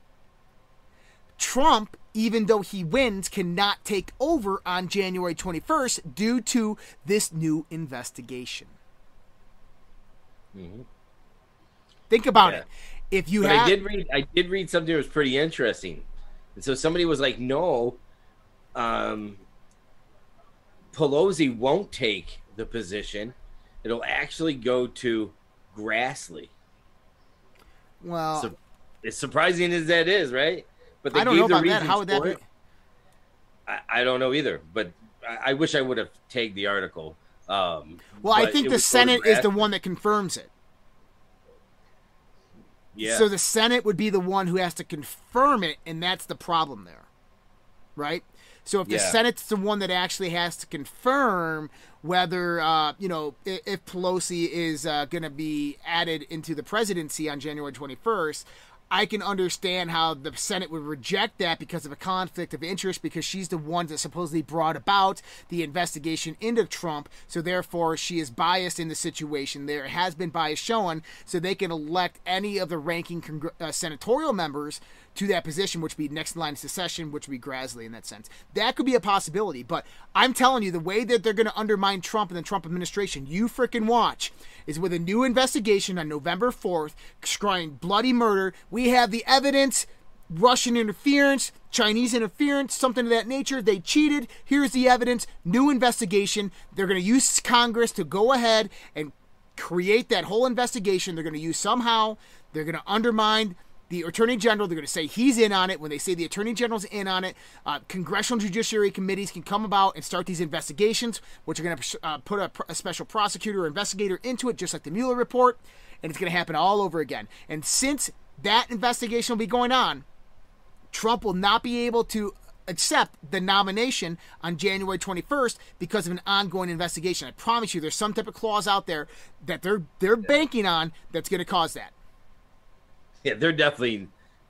Trump, even though he wins, cannot take over on January 21st due to this new investigation. Mm-hmm. Think about it. If you I did read something that was pretty interesting. And so somebody was like, no, Pelosi won't take the position. It'll actually go to Grassley. Well, so, as surprising as that is, right? But I don't know about that. How would that be? I don't know either, but I wish I would have tagged the article. Well, I think the Senate is the one that confirms it. Yeah. So the Senate would be the one who has to confirm it, and that's the problem there, right? So if the Senate's the one that actually has to confirm whether, if Pelosi is going to be added into the presidency on January 21st, I can understand how the Senate would reject that because of a conflict of interest, because she's the one that supposedly brought about the investigation into Trump. So therefore, she is biased in the situation. There has been bias shown, so they can elect any of the ranking senatorial members to that position, which would be next in line of succession, which would be Grassley in that sense. That could be a possibility, but I'm telling you, the way that they're going to undermine Trump and the Trump administration, you freaking watch, is with a new investigation on November 4th, crying bloody murder. We have the evidence, Russian interference, Chinese interference, something of that nature. They cheated. Here's the evidence. New investigation. They're going to use Congress to go ahead and create that whole investigation. They're going to use somehow. They're going to undermine the Attorney General. They're going to say he's in on it. When they say the Attorney General's in on it, congressional judiciary committees can come about and start these investigations, which are going to put a special prosecutor or investigator into it, just like the Mueller report, and it's going to happen all over again. And since that investigation will be going on, Trump will not be able to accept the nomination on January 21st because of an ongoing investigation. I promise you, there's some type of clause out there that they're banking on that's going to cause that. Yeah, they're definitely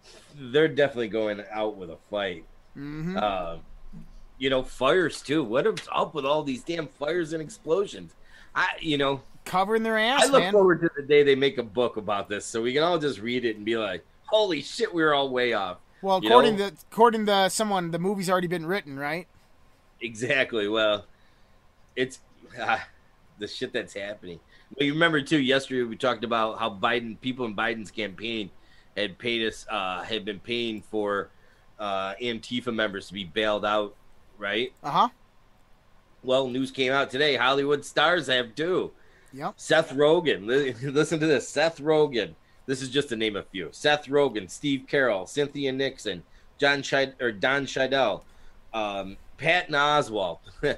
going out with a fight. Mm-hmm. Fires too. What is up with all these damn fires and explosions? Covering their ass. I look forward to the day they make a book about this, so we can all just read it and be like, "Holy shit, we were all way off." Well, according to someone, the movie's already been written, right? Exactly. Well, it's the shit that's happening. Well, you remember too, yesterday we talked about how people in Biden's campaign had been paying for Antifa members to be bailed out, right? Uh-huh. Well, news came out today. Hollywood stars have too. Yep. Seth Rogen. Listen to this. Seth Rogen. This is just to name a few. Seth Rogen, Steve Carell, Cynthia Nixon, Don Cheadle, Patton Oswalt.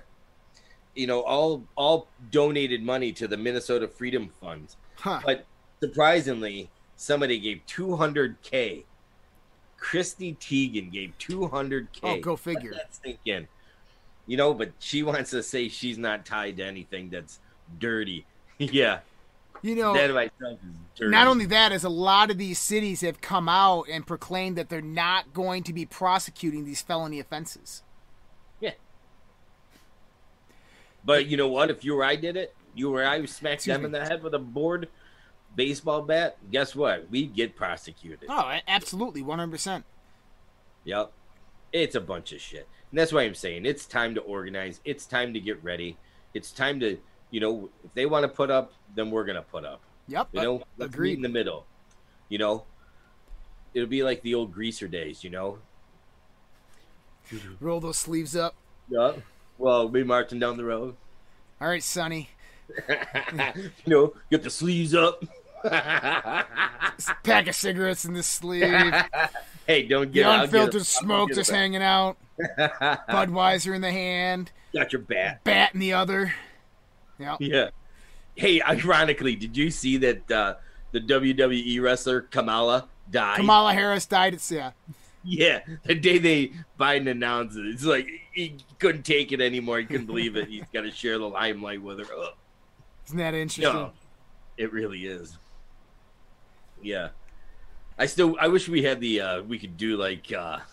all donated money to the Minnesota Freedom Fund. Huh. But surprisingly, somebody gave $200K. Christy Teigen gave $200K. Oh, go figure. Let that sink in. But she wants to say she's not tied to anything that's dirty. Yeah. That myself is dirty. Not only that, as a lot of these cities have come out and proclaimed that they're not going to be prosecuting these felony offenses. Yeah. But you know what? If you or I did it, I smacked them in the head with a board baseball bat, guess what? We'd get prosecuted. Oh, absolutely, 100%. Yep. It's a bunch of shit. And that's why I'm saying it's time to organize. It's time to get ready. It's time to, if they want to put up, then we're going to put up. Yep. Let's agreed. meet in the middle. It'll be like the old greaser days, Roll those sleeves up. Yep. Well, we marching down the road. All right, Sonny. Get the sleeves up. Pack of cigarettes in the sleeve. Hey, don't get the unfiltered smoke just hanging out. Budweiser in the hand. Got your bat. Bat in the other. Yep. Yeah. Hey, ironically, did you see that the WWE wrestler Kamala died? Kamala Harris died. Yeah, the day Biden announced it, it's like he couldn't take it anymore. He couldn't believe it. He's got to share the limelight with her. Ugh. Isn't that interesting? It really is. Yeah, I wish we had we could do like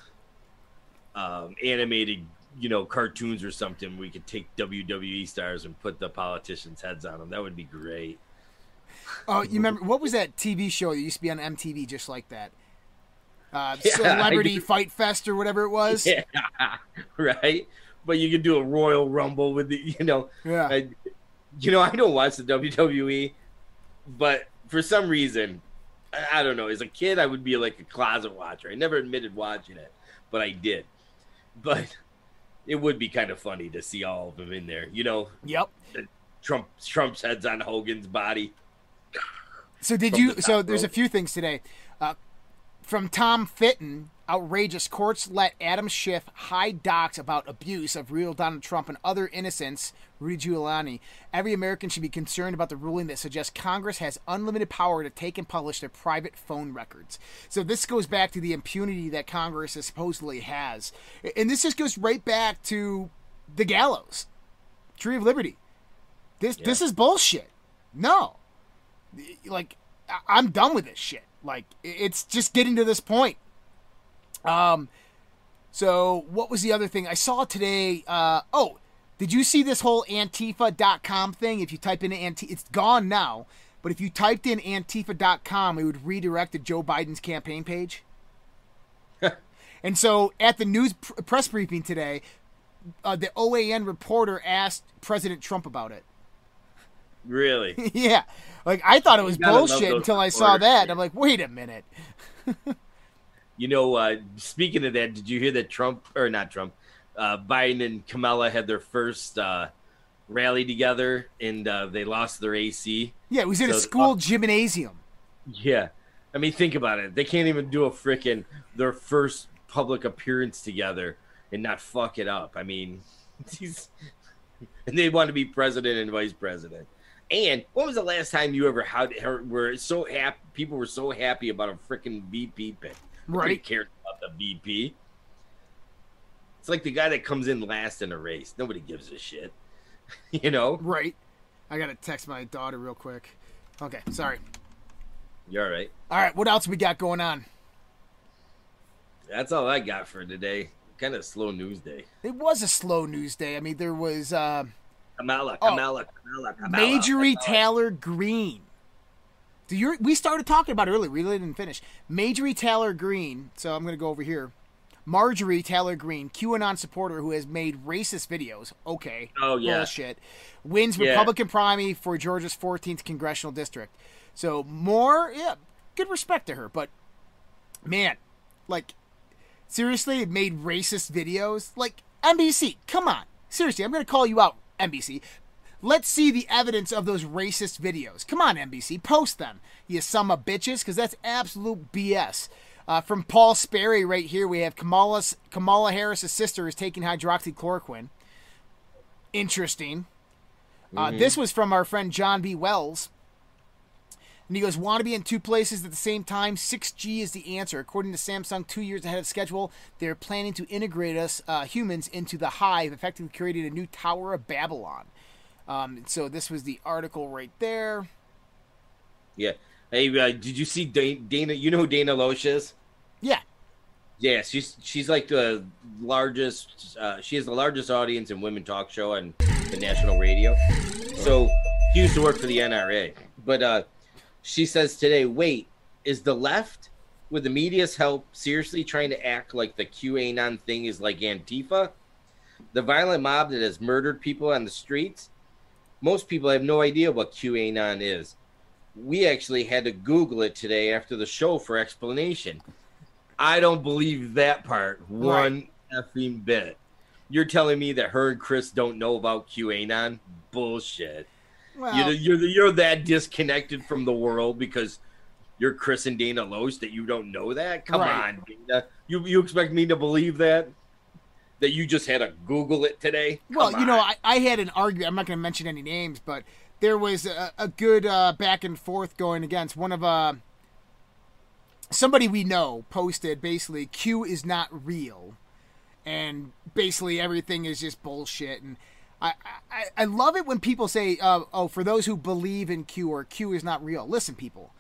animated, cartoons or something. We could take WWE stars and put the politicians' heads on them. That would be great. Oh, you remember what was that TV show that used to be on MTV just like that? Celebrity Fight Fest or whatever it was. Yeah, right. But you could do a Royal Rumble with the, Yeah. I don't watch the WWE, but for some reason, I don't know. As a kid, I would be like a closet watcher. I never admitted watching it, but I did. But it would be kind of funny to see all of them in there. Yep. Trump's head's on Hogan's body. So there's a few things today. From Tom Fitton, outrageous courts let Adam Schiff hide docs about abuse of real Donald Trump and other innocents, Rudy Giuliani. Every American should be concerned about the ruling that suggests Congress has unlimited power to take and publish their private phone records. So this goes back to the impunity that Congress supposedly has. And this just goes right back to the gallows, Tree of Liberty. This is bullshit. No. I'm done with this shit. Like, it's just getting to this point. So what was the other thing I saw today? Did you see this whole Antifa.com thing? If you type in Antifa, it's gone now. But if you typed in Antifa.com, it would redirect to Joe Biden's campaign page. And so at the news press briefing today, the OAN reporter asked President Trump about it. Really? Yeah. Like, I thought it was bullshit until I saw that. I'm like, wait a minute. You know, speaking of that, did you hear that Biden and Kamala had their first rally together, and they lost their AC? Yeah, it was in a school gymnasium. Yeah. I mean, think about it. They can't even do their first public appearance together and not fuck it up. I mean, and they want to be president and vice president. And when was the last time you ever were so happy? People were so happy about a freaking VP pick. Nobody cared about the VP. It's like the guy that comes in last in a race. Nobody gives a shit. You know? Right. I got to text my daughter real quick. Okay, sorry. You're all right. All right, what else we got going on? That's all I got for today. Kind of slow news day. It was a slow news day. I mean, there was... Kamala. Marjorie Taylor Greene. We started talking about it earlier. We really didn't finish. Marjorie Taylor Greene. So I'm going to go over here. Marjorie Taylor Greene, QAnon supporter who has made racist videos. Okay. Oh, yeah. Bullshit. Wins Republican primary for Georgia's 14th congressional district. So good respect to her. But, man, like, seriously, made racist videos? Like, NBC, come on. Seriously, I'm going to call you out, NBC. Let's see the evidence of those racist videos. Come on, NBC, post them, you son of bitches, because that's absolute BS. From Paul Sperry right here, we have Kamala Harris' sister is taking hydroxychloroquine. Interesting. This was from our friend John B. Wells. And he goes, want to be in two places at the same time? 6G is the answer. According to Samsung, 2 years ahead of schedule, they're planning to integrate us humans into the hive, effectively creating a new Tower of Babylon. So this was the article right there. Yeah. Hey, did you see Dana? You know who Dana Loesch is? Yeah. Yeah, she's like the largest. She has the largest audience in women talk show on the national radio. So she used to work for the NRA, but she says today, wait, is the left, with the media's help, seriously trying to act like the QAnon thing is like Antifa? The violent mob that has murdered people on the streets? Most people have no idea what QAnon is. We actually had to Google it today after the show for explanation. I don't believe that part one effing bit. You're telling me that her and Chris don't know about QAnon? Bullshit. Well, you're that disconnected from the world because you're Chris and Dana Loesch that you don't know that? Come on, Dana. You expect me to believe that? That you just had to Google it today? Well, you know, I had an argument. I'm not going to mention any names, but there was a good back and forth going against one of somebody we know posted basically Q is not real, and basically everything is just bullshit. And I love it when people say, for those who believe in Q or Q is not real. Listen, people,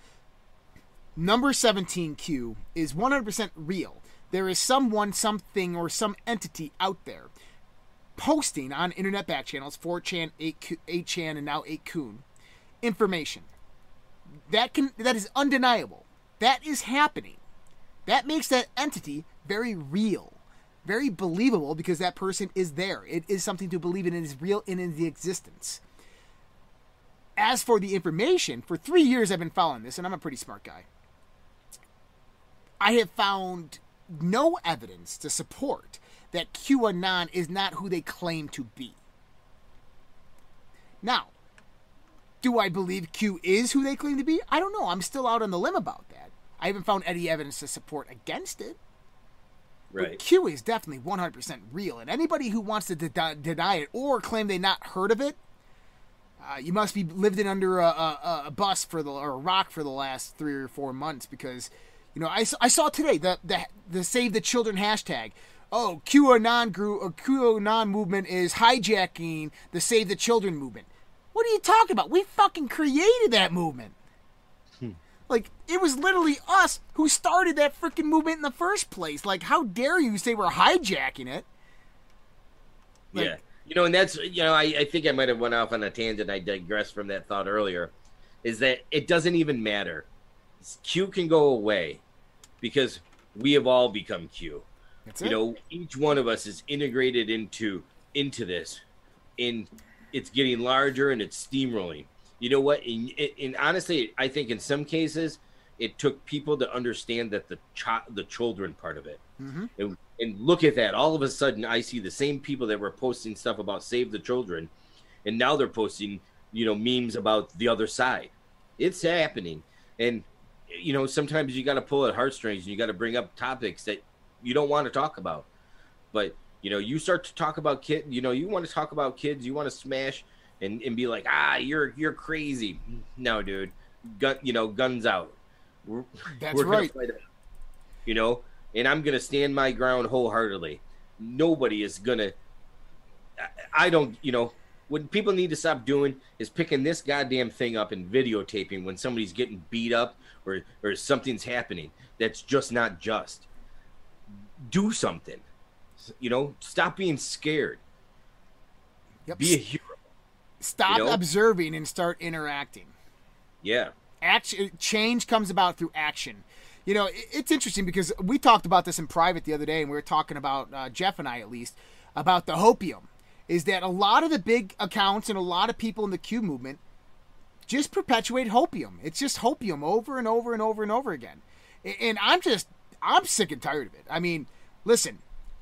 number 17Q is 100% real. There is someone, something, or some entity out there posting on internet back channels, 4chan, 8chan, and now 8kun, information. That is undeniable. That is happening. That makes that entity very real, very believable, because that person is there. It is something to believe in. It is real and in the existence. As for the information, for 3 years I've been following this, and I'm a pretty smart guy. I have found no evidence to support that QAnon is not who they claim to be. Now, do I believe Q is who they claim to be? I don't know. I'm still out on the limb about that. I haven't found any evidence to support against it. Right. But Q is definitely 100% real, and anybody who wants to deny it or claim they not heard of it, you must be lived in under a bus or a rock for the last 3 or 4 months, because you know, I saw today the Save the Children hashtag. Oh, QAnon movement is hijacking the Save the Children movement. What are you talking about? We fucking created that movement. Like, it was literally us who started that freaking movement in the first place. Like, how dare you say we're hijacking it? Like, yeah. You know, and that's, you know, I think I might have went off on a tangent. I digressed from that thought earlier, is that it doesn't even matter. Q can go away because we have all become Q. That's it. You know, each one of us is integrated into this, and it's getting larger and it's steamrolling. You know what? And honestly, I think in some cases, it took people to understand that the children part of it. Mm-hmm. And look at that. All of a sudden, I see the same people that were posting stuff about Save the Children, and now they're posting, you know, memes about the other side. It's happening. And, you know, sometimes you got to pull at heartstrings and you got to bring up topics that you don't want to talk about. But, you know, you start to talk about kids, you know, you want to talk about kids, you want to smash and be like, you're crazy. No, dude. Guns out. We're right. Gonna fight, you know, and I'm going to stand my ground wholeheartedly. Nobody is going to, I don't, you know, what people need to stop doing is picking this goddamn thing up and videotaping when somebody's getting beat up or something's happening. That's just not just. Do something. You know, stop being scared. Yep. Be a hero. Stop observing and start interacting. Yeah. Change comes about through action. You know, it's interesting because we talked about this in private the other day, and we were talking about, Jeff and I at least, about the hopium. Is that a lot of the big accounts and a lot of people in the Q movement just perpetuate hopium. It's just hopium over and over and over and over again. And I'm sick and tired of it. I mean, listen,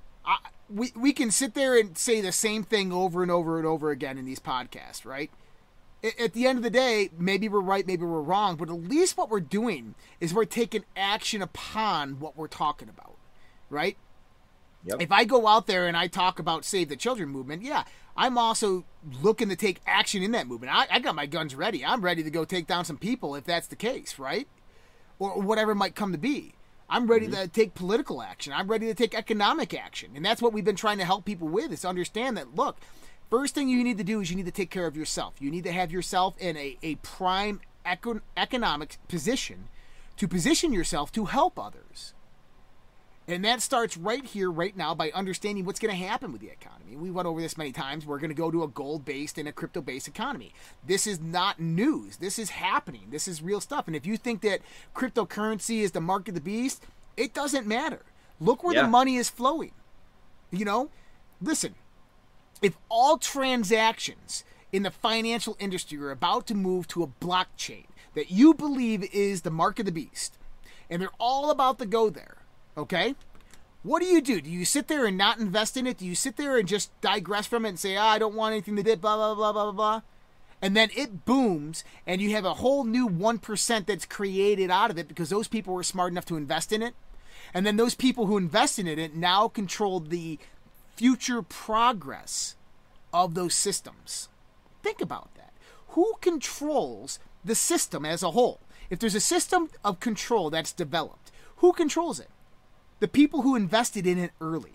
we can sit there and say the same thing over and over and over again in these podcasts, right? At the end of the day, maybe we're right, maybe we're wrong, but at least what we're doing is we're taking action upon what we're talking about, right? Yep. If I go out there and I talk about Save the Children movement, yeah, I'm also looking to take action in that movement. I got my guns ready. I'm ready to go take down some people if that's the case, right? Or whatever might come to be. I'm ready to take political action. I'm ready to take economic action. And that's what we've been trying to help people with, is understand that, look, first thing you need to do is you need to take care of yourself. You need to have yourself in a prime economic position to position yourself to help others. And that starts right here, right now, by understanding what's going to happen with the economy. We went over this many times. We're going to go to a gold-based and a crypto-based economy. This is not news. This is happening. This is real stuff. And if you think that cryptocurrency is the mark of the beast, it doesn't matter. Look where the money is flowing. You know, listen, if all transactions in the financial industry are about to move to a blockchain that you believe is the mark of the beast, and they're all about to go there, okay? What do? Do you sit there and not invest in it? Do you sit there and just digress from it and say, I don't want anything to do, blah, blah, blah, blah, blah, blah? And then it booms, and you have a whole new 1% that's created out of it because those people were smart enough to invest in it. And then those people who invested in it now control the future progress of those systems. Think about that. Who controls the system as a whole? If there's a system of control that's developed, who controls it? The people who invested in it early.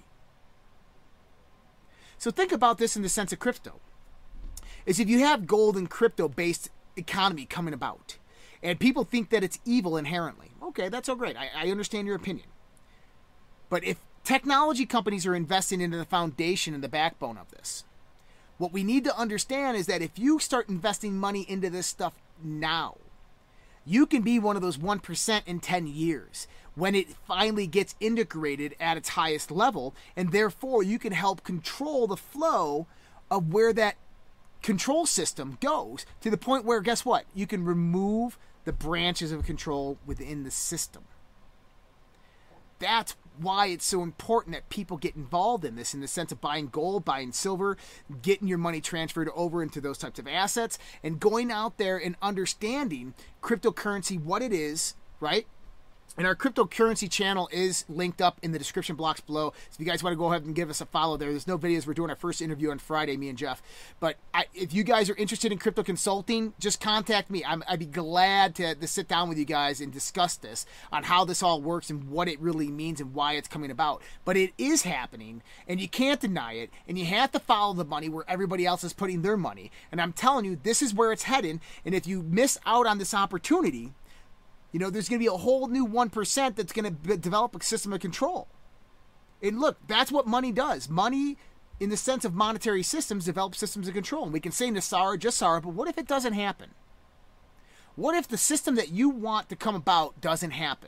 So think about this in the sense of crypto. Is if you have gold and crypto-based economy coming about, and people think that it's evil inherently, okay, that's all great. I understand your opinion. But if technology companies are investing into the foundation and the backbone of this, what we need to understand is that if you start investing money into this stuff now, you can be one of those 1% in 10 years when it finally gets integrated at its highest level, and therefore you can help control the flow of where that control system goes to the point where, guess what? You can remove the branches of control within the system. That's why it's so important that people get involved in this, in the sense of buying gold, buying silver, getting your money transferred over into those types of assets, and going out there and understanding cryptocurrency, what it is, right? And our cryptocurrency channel is linked up in the description blocks below. So if you guys want to go ahead and give us a follow there, there's no videos. We're doing our first interview on Friday, me and Jeff. But if you guys are interested in crypto consulting, just contact me. I'd be glad to sit down with you guys and discuss this on how this all works and what it really means and why it's coming about. But it is happening, and you can't deny it, and you have to follow the money where everybody else is putting their money. And I'm telling you, this is where it's heading. And if you miss out on this opportunity, You know, there's going to be a whole new 1% that's going to develop a system of control. And look, that's what money does. Money, in the sense of monetary systems, develops systems of control. And we can say Nassara, Jassara, but what if it doesn't happen? What if the system that you want to come about doesn't happen?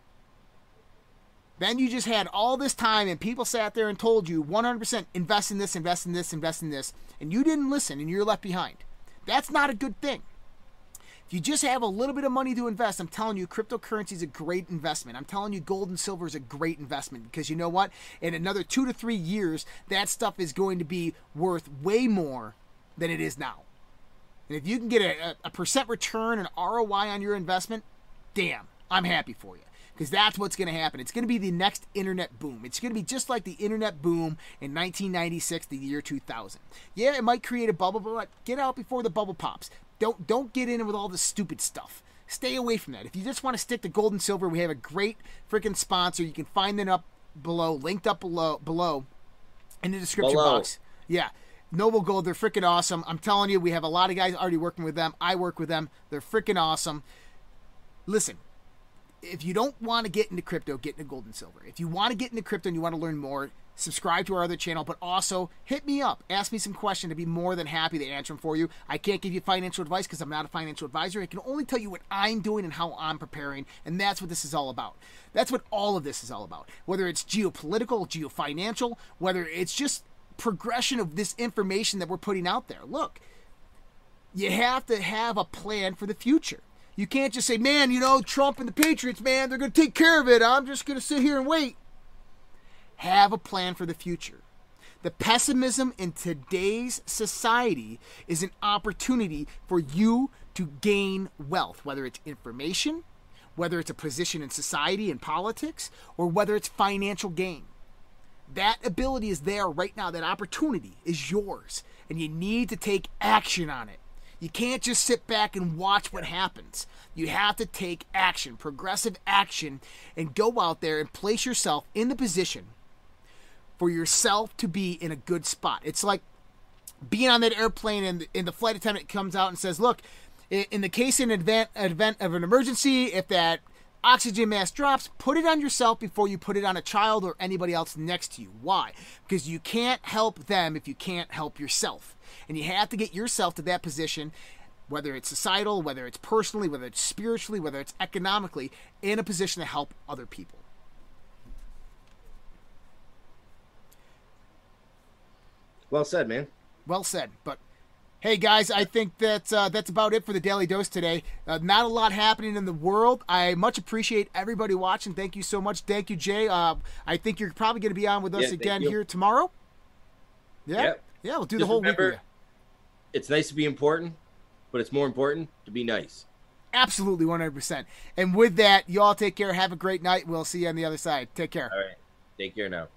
Then you just had all this time and people sat there and told you 100% invest in this, invest in this, invest in this, and you didn't listen and you're left behind. That's not a good thing. If you just have a little bit of money to invest, I'm telling you, cryptocurrency is a great investment. I'm telling you, gold and silver is a great investment because you know what? In another 2 to 3 years, that stuff is going to be worth way more than it is now. And if you can get a percent return, an ROI on your investment, damn, I'm happy for you. Because that's what's going to happen. It's going to be the next internet boom. It's going to be just like the internet boom in 1996, the year 2000. Yeah, it might create a bubble, but get out before the bubble pops. Don't get in with all the stupid stuff. Stay away from that. If you just want to stick to gold and silver, we have a great freaking sponsor. You can find them up below, linked up below in the description box. Yeah. Noble Gold, they're freaking awesome. I'm telling you, we have a lot of guys already working with them. I work with them. They're freaking awesome. Listen, if you don't want to get into crypto, get into gold and silver. If you want to get into crypto and you want to learn more, subscribe to our other channel, but also hit me up. Ask me some questions. I'd be more than happy to answer them for you. I can't give you financial advice because I'm not a financial advisor. I can only tell you what I'm doing and how I'm preparing, and that's what this is all about. That's what all of this is all about. Whether it's geopolitical, geofinancial, whether it's just progression of this information that we're putting out there. Look, you have to have a plan for the future. You can't just say, man, you know, Trump and the Patriots, man, they're going to take care of it. I'm just going to sit here and wait. Have a plan for the future. The pessimism in today's society is an opportunity for you to gain wealth, whether it's information, whether it's a position in society and politics, or whether it's financial gain. That ability is there right now. That opportunity is yours, and you need to take action on it. You can't just sit back and watch what happens. You have to take action, progressive action, and go out there and place yourself in the position for yourself to be in a good spot. It's like being on that airplane and the flight attendant comes out and says, look, in the case of an event of an emergency, if that oxygen mask drops, put it on yourself before you put it on a child or anybody else next to you. Why? Because you can't help them if you can't help yourself. And you have to get yourself to that position, whether it's societal, whether it's personally, whether it's spiritually, whether it's economically, in a position to help other people. Well said, man. Well said. But hey, guys, I think that's about it for the Daily Dose today. Not a lot happening in the world. I much appreciate everybody watching. Thank you so much. Thank you, Jay. I think you're probably going to be on with us again here tomorrow. Yeah? Yep. Yeah, we'll do the whole week with you. It's nice to be important, but it's more important to be nice. Absolutely, 100%. And with that, you all take care. Have a great night. We'll see you on the other side. Take care. All right. Take care now.